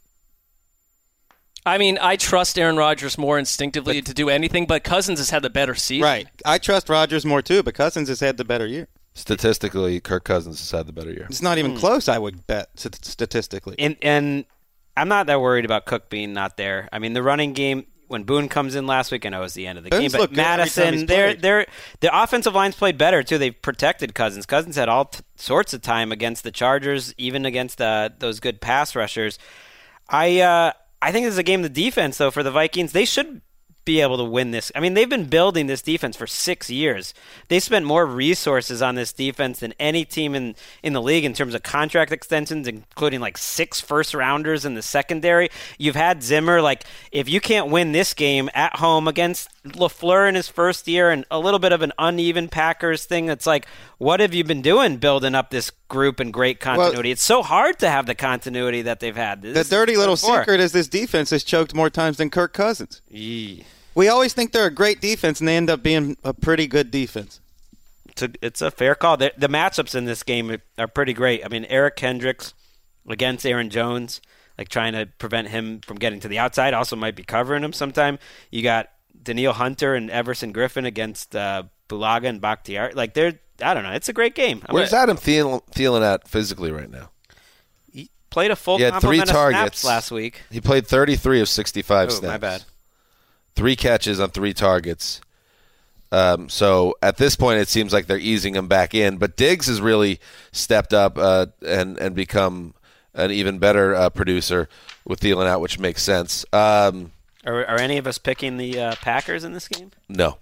I mean, I trust Aaron Rodgers more instinctively but, to do anything, but Cousins has had the better season. Right. I trust Rodgers more too, but Cousins has had the better year. Statistically, Kirk Cousins has had the better year. It's not even mm. close, I would bet, statistically. And, and I'm not that worried about Cook being not there. I mean, the running game, when Boone comes in last week, I know it was the end of the Boone's game, but Madison, they're, they're, the offensive line's played better, too. They've protected Cousins. Cousins had all t- sorts of time against the Chargers, even against uh, those good pass rushers. I uh, I think this is a game of the defense, though, for the Vikings. They should be able to win this. I mean, they've been building this defense for six years. They spent more resources on this defense than any team in, in the league in terms of contract extensions, including like six first-rounders in the secondary. You've had Zimmer. Like, if you can't win this game at home against LaFleur in his first year and a little bit of an uneven Packers thing, it's like, what have you been doing building up this group and great continuity? Well, it's so hard to have the continuity that they've had. This the dirty little before. secret is this defense has choked more times than Kirk Cousins. Yee. We always think they're a great defense, and they end up being a pretty good defense. It's a, it's a fair call. The, the matchups in this game are pretty great. I mean, Eric Kendricks against Aaron Jones, like trying to prevent him from getting to the outside, also might be covering him sometime. You got Danielle Hunter and Everson Griffin against uh, Bulaga and Bakhtiari. Like, they're, I don't know. It's a great game. I'm Where's gonna, Adam feeling, feeling at physically right now? He played a full he had complement three of targets snaps last week. He played thirty-three of sixty-five oh, snaps. my bad. Three catches on three targets. Um, so at this point, it seems like they're easing him back in. But Diggs has really stepped up uh, and and become an even better uh, producer with Thielen out, which makes sense. Um, are, are any of us picking the uh, Packers in this game? No.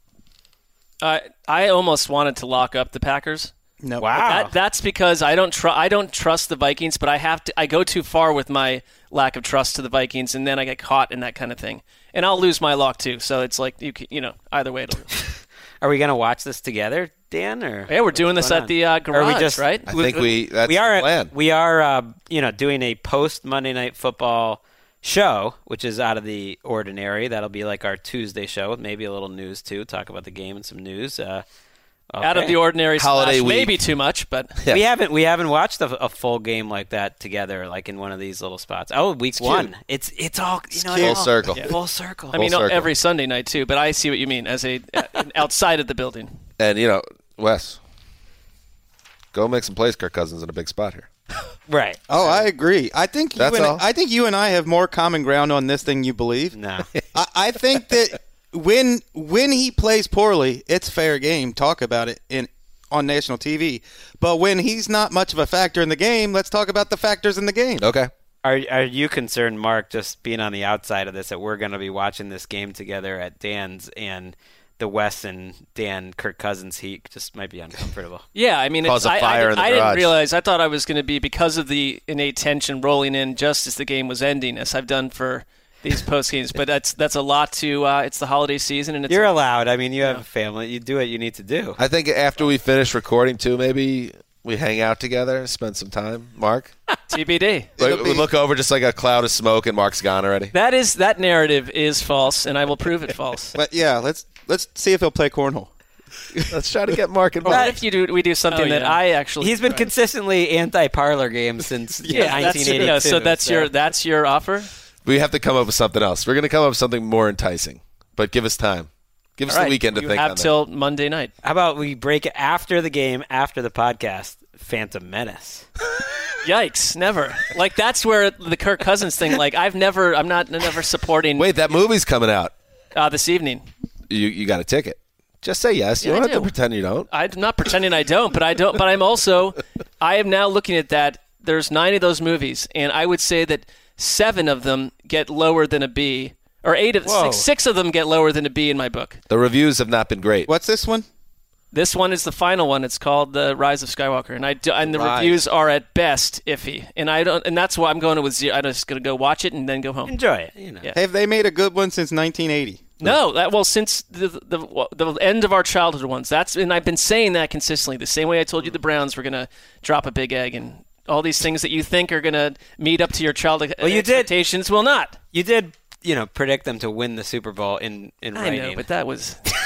Uh, I almost wanted to lock up the Packers. No. Wow. That, that's because I don't tr- I don't trust the Vikings, but I have to. I go too far with my lack of trust to the Vikings, and then I get caught in that kind of thing, and I'll lose my lock too. So it's like you you know either way. It'll... Are we gonna watch this together, Dan? Or yeah, we're doing this at the uh, garage, we just, right? I think we. That's we are the plan. we are uh, you know doing a post Monday Night Football show, which is out of the ordinary. That'll be like our Tuesday show with maybe a little news too. Talk about the game and some news. Uh, Okay. Out of the ordinary, holiday slash, week. Maybe too much, but yeah. we haven't we haven't watched a, a full game like that together, like in one of these little spots. Oh, week it's one, cute. it's it's all you know, full all, circle, yeah. full circle. I mean, full circle. every Sunday night too. But I see what you mean as a uh, outside of the building. And you know, Wes, go make some plays. Kirk Cousins in a big spot here. Right. Oh, I agree. I think That's you and, all. I think you and I have more common ground on this than you believe. No. I, I think that when when he plays poorly, it's fair game. Talk about it in. on national T V. But when he's not much of a factor in the game, let's talk about the factors in the game. Okay. Are are you concerned, Mark, just being on the outside of this, that we're going to be watching this game together at Dan's and the Wes and Dan Kirk Cousins heat just might be uncomfortable? Yeah, I mean, Cause it's, a fire I, I, in the I didn't garage. realize. I thought I was going to be, because of the innate tension rolling in just as the game was ending, as I've done for these post games. But that's that's a lot to. Uh, it's the holiday season, and it's You're allowed. I mean, you have a family. You do what you need to do. I think after we finish recording too, maybe we hang out together, spend some time. Mark, T B D. like, we look over just like a cloud of smoke, and Mark's gone already. That is that narrative is false, and I will prove it false. But yeah, let's let's see if he'll play cornhole. Let's try to get Mark involved. What if you do? We do something Oh, yeah. Oh, that I actually. He's been tried. consistently anti-parlor games since Yeah, that's, nineteen eighty-two. yeah, so that's so. your that's your offer. We have to come up with something else. We're going to come up with something more enticing, but give us time. Give us All right. the weekend to you think have on till Monday night. How about we break it after the game, after the podcast? Phantom Menace. Yikes! Never. Like that's where the Kirk Cousins thing. Like I've never. I'm not never supporting. that. Wait, that movie's coming out. Uh, this evening. You you got a ticket. Just say yes. You Yeah, don't I have to do. pretend you don't. I'm not pretending I don't, but I don't. But I'm also. I am now looking at that. There's nine of those movies, and I would say that seven of them get lower than a B, or eight of Whoa. six, six of them get lower than a B in my book. The reviews have not been great. What's this one? This one is the final one. It's called The Rise of Skywalker, and I do, and the Rise. reviews are at best iffy, and I don't, and that's why I'm going with zero. I'm just going to go watch it and then go home. Enjoy it. You know. Yeah. Have they made a good one since nineteen eighty? No, that well since the, the the end of our childhood ones. That's and I've been saying that consistently. The same way I told you the Browns were going to drop a big egg, and all these things that you think are going to meet up to your childhood Well, you did. expectations will not. You did, you know, predict them to win the Super Bowl in in I writing. know, but that was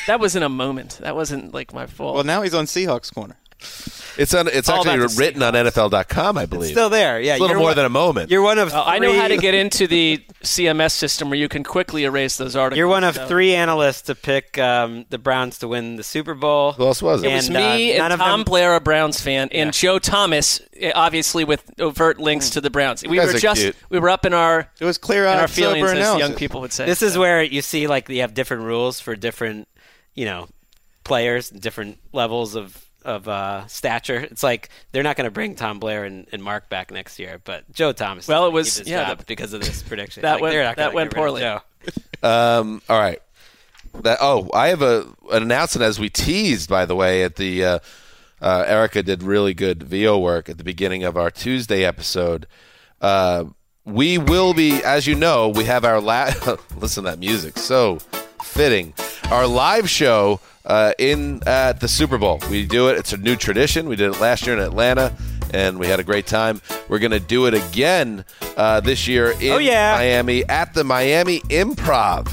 that was in a moment. That wasn't like my fault. Well, now he's on Seahawks Corner. It's on, it's All actually about the written on Seahawks. N F L dot com, I believe. It's still there. Yeah, It's a little you're more one, than a moment. You're one of Uh, three, I know how to get into the C M S system where you can quickly erase those articles. You're one of so. three analysts to pick um, the Browns to win the Super Bowl. Who else was it? It was And, me uh, none and of Tom them- Blair, a Browns fan, and Joe Thomas, eh, obviously with overt links to the Browns. We guys were are just cute. we were up in our It was clear in eyed, our feelings, sober as analysis. young people would say. This is So. where you see like you have different rules for different, you know, players, different levels of of uh, stature. It's like they're not going to bring Tom Blair and, and Mark back next year, but Joe Thomas. Well, is it was- keep his yeah, job that- because of this prediction. that Like, went- they're not gonna that went get rid of poorly. Joe. Um, all right. That oh, I have a an announcement as we teased, by the way, at the uh, uh, Erica did really good V O work at the beginning of our Tuesday episode. Uh, we will be, as you know, we have our la- listen to that music, so fitting. Our live show uh, in at the Super Bowl. We do it. It's a new tradition. We did it last year in Atlanta, and we had a great time. We're going to do it again uh, this year in Oh, yeah. Miami at the Miami Improv.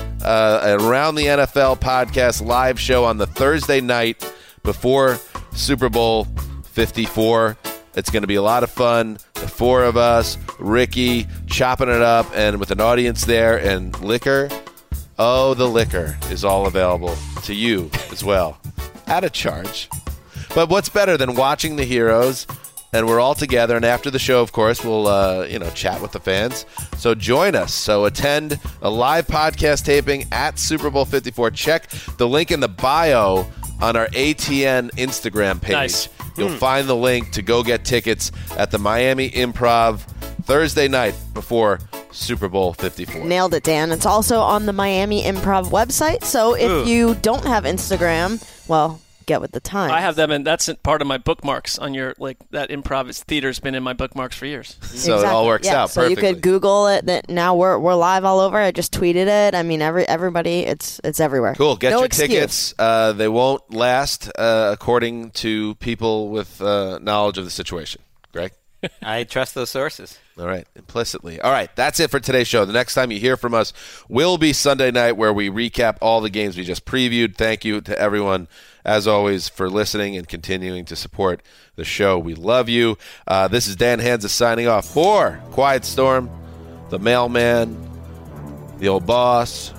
Uh, around the N F L podcast live show on the Thursday night before Super Bowl fifty-four. It's going to be a lot of fun. The four of us, Ricky, chopping it up, and with an audience there, and liquor. Oh, the liquor is all available to you as well, at a charge. But what's better than watching the heroes? And we're all together, and after the show, of course, we'll uh, you know chat with the fans. So join us. So attend a live podcast taping at Super Bowl fifty-four. Check the link in the bio on our A T N Instagram page. Nice. You'll find the link to go get tickets at the Miami Improv Thursday night before Super Bowl fifty-four. Nailed it, Dan. It's also on the Miami Improv website. So if Ooh. you don't have Instagram, well, get with the time. I have them, and that's part of my bookmarks on your like that improv theater's been in my bookmarks for years. So it all works yeah, out so perfectly. you could Google it. That now we're we're live all over. I just tweeted it. I mean, every everybody, it's it's everywhere. Cool. Get no your excuse. tickets. Uh, they won't last, uh, according to people with uh, knowledge of the situation. Greg? I trust those sources. All right, implicitly. All right, that's it for today's show. The next time you hear from us will be Sunday night, where we recap all the games we just previewed. Thank you to everyone, as always, for listening and continuing to support the show. We love you. Uh, this is Dan Hansa signing off for Quiet Storm, the mailman, the old boss,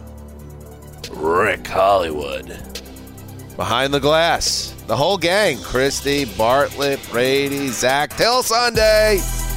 Rick Hollywood. Behind the glass, the whole gang, Christy, Bartlett, Brady, Zach, till Sunday.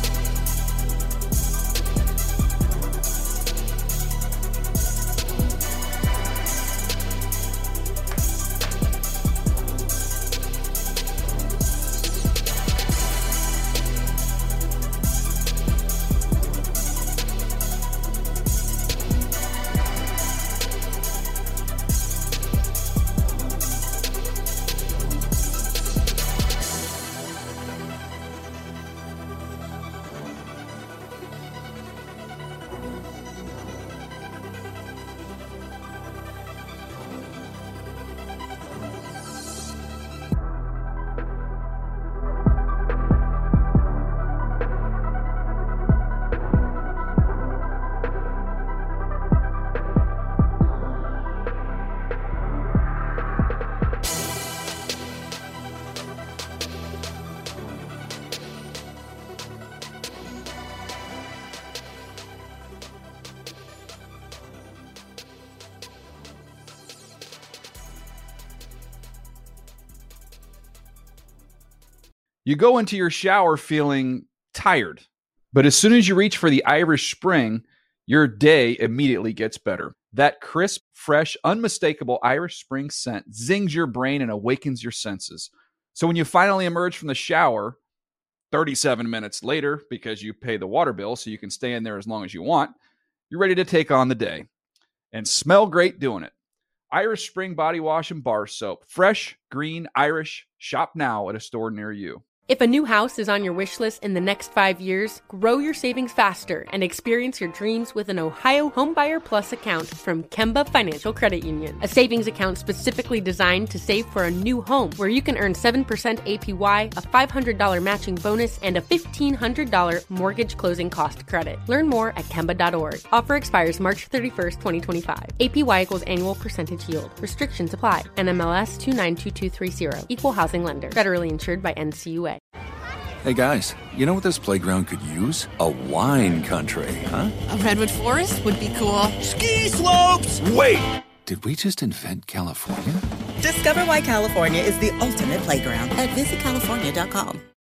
You go into your shower feeling tired, but as soon as you reach for the Irish Spring, your day immediately gets better. That crisp, fresh, unmistakable Irish Spring scent zings your brain and awakens your senses. So when you finally emerge from the shower, thirty-seven minutes later, because you pay the water bill so you can stay in there as long as you want, you're ready to take on the day and smell great doing it. Irish Spring Body Wash and Bar Soap. Fresh, green, Irish. Shop now at a store near you. If a new house is on your wish list in the next five years, grow your savings faster and experience your dreams with an Ohio Homebuyer Plus account from Kemba Financial Credit Union. A savings account specifically designed to save for a new home, where you can earn seven percent A P Y, a five hundred dollars matching bonus, and a fifteen hundred dollars mortgage closing cost credit. Learn more at Kemba dot org. Offer expires March thirty-first, twenty twenty-five. A P Y equals annual percentage yield. Restrictions apply. N M L S two nine two two three zero. Equal housing lender. Federally insured by N C U A. Hey guys, you know what this playground could use? A wine country, huh? A redwood forest would be cool. Ski slopes! Wait! Did we just invent California? Discover why California is the ultimate playground at visit california dot com.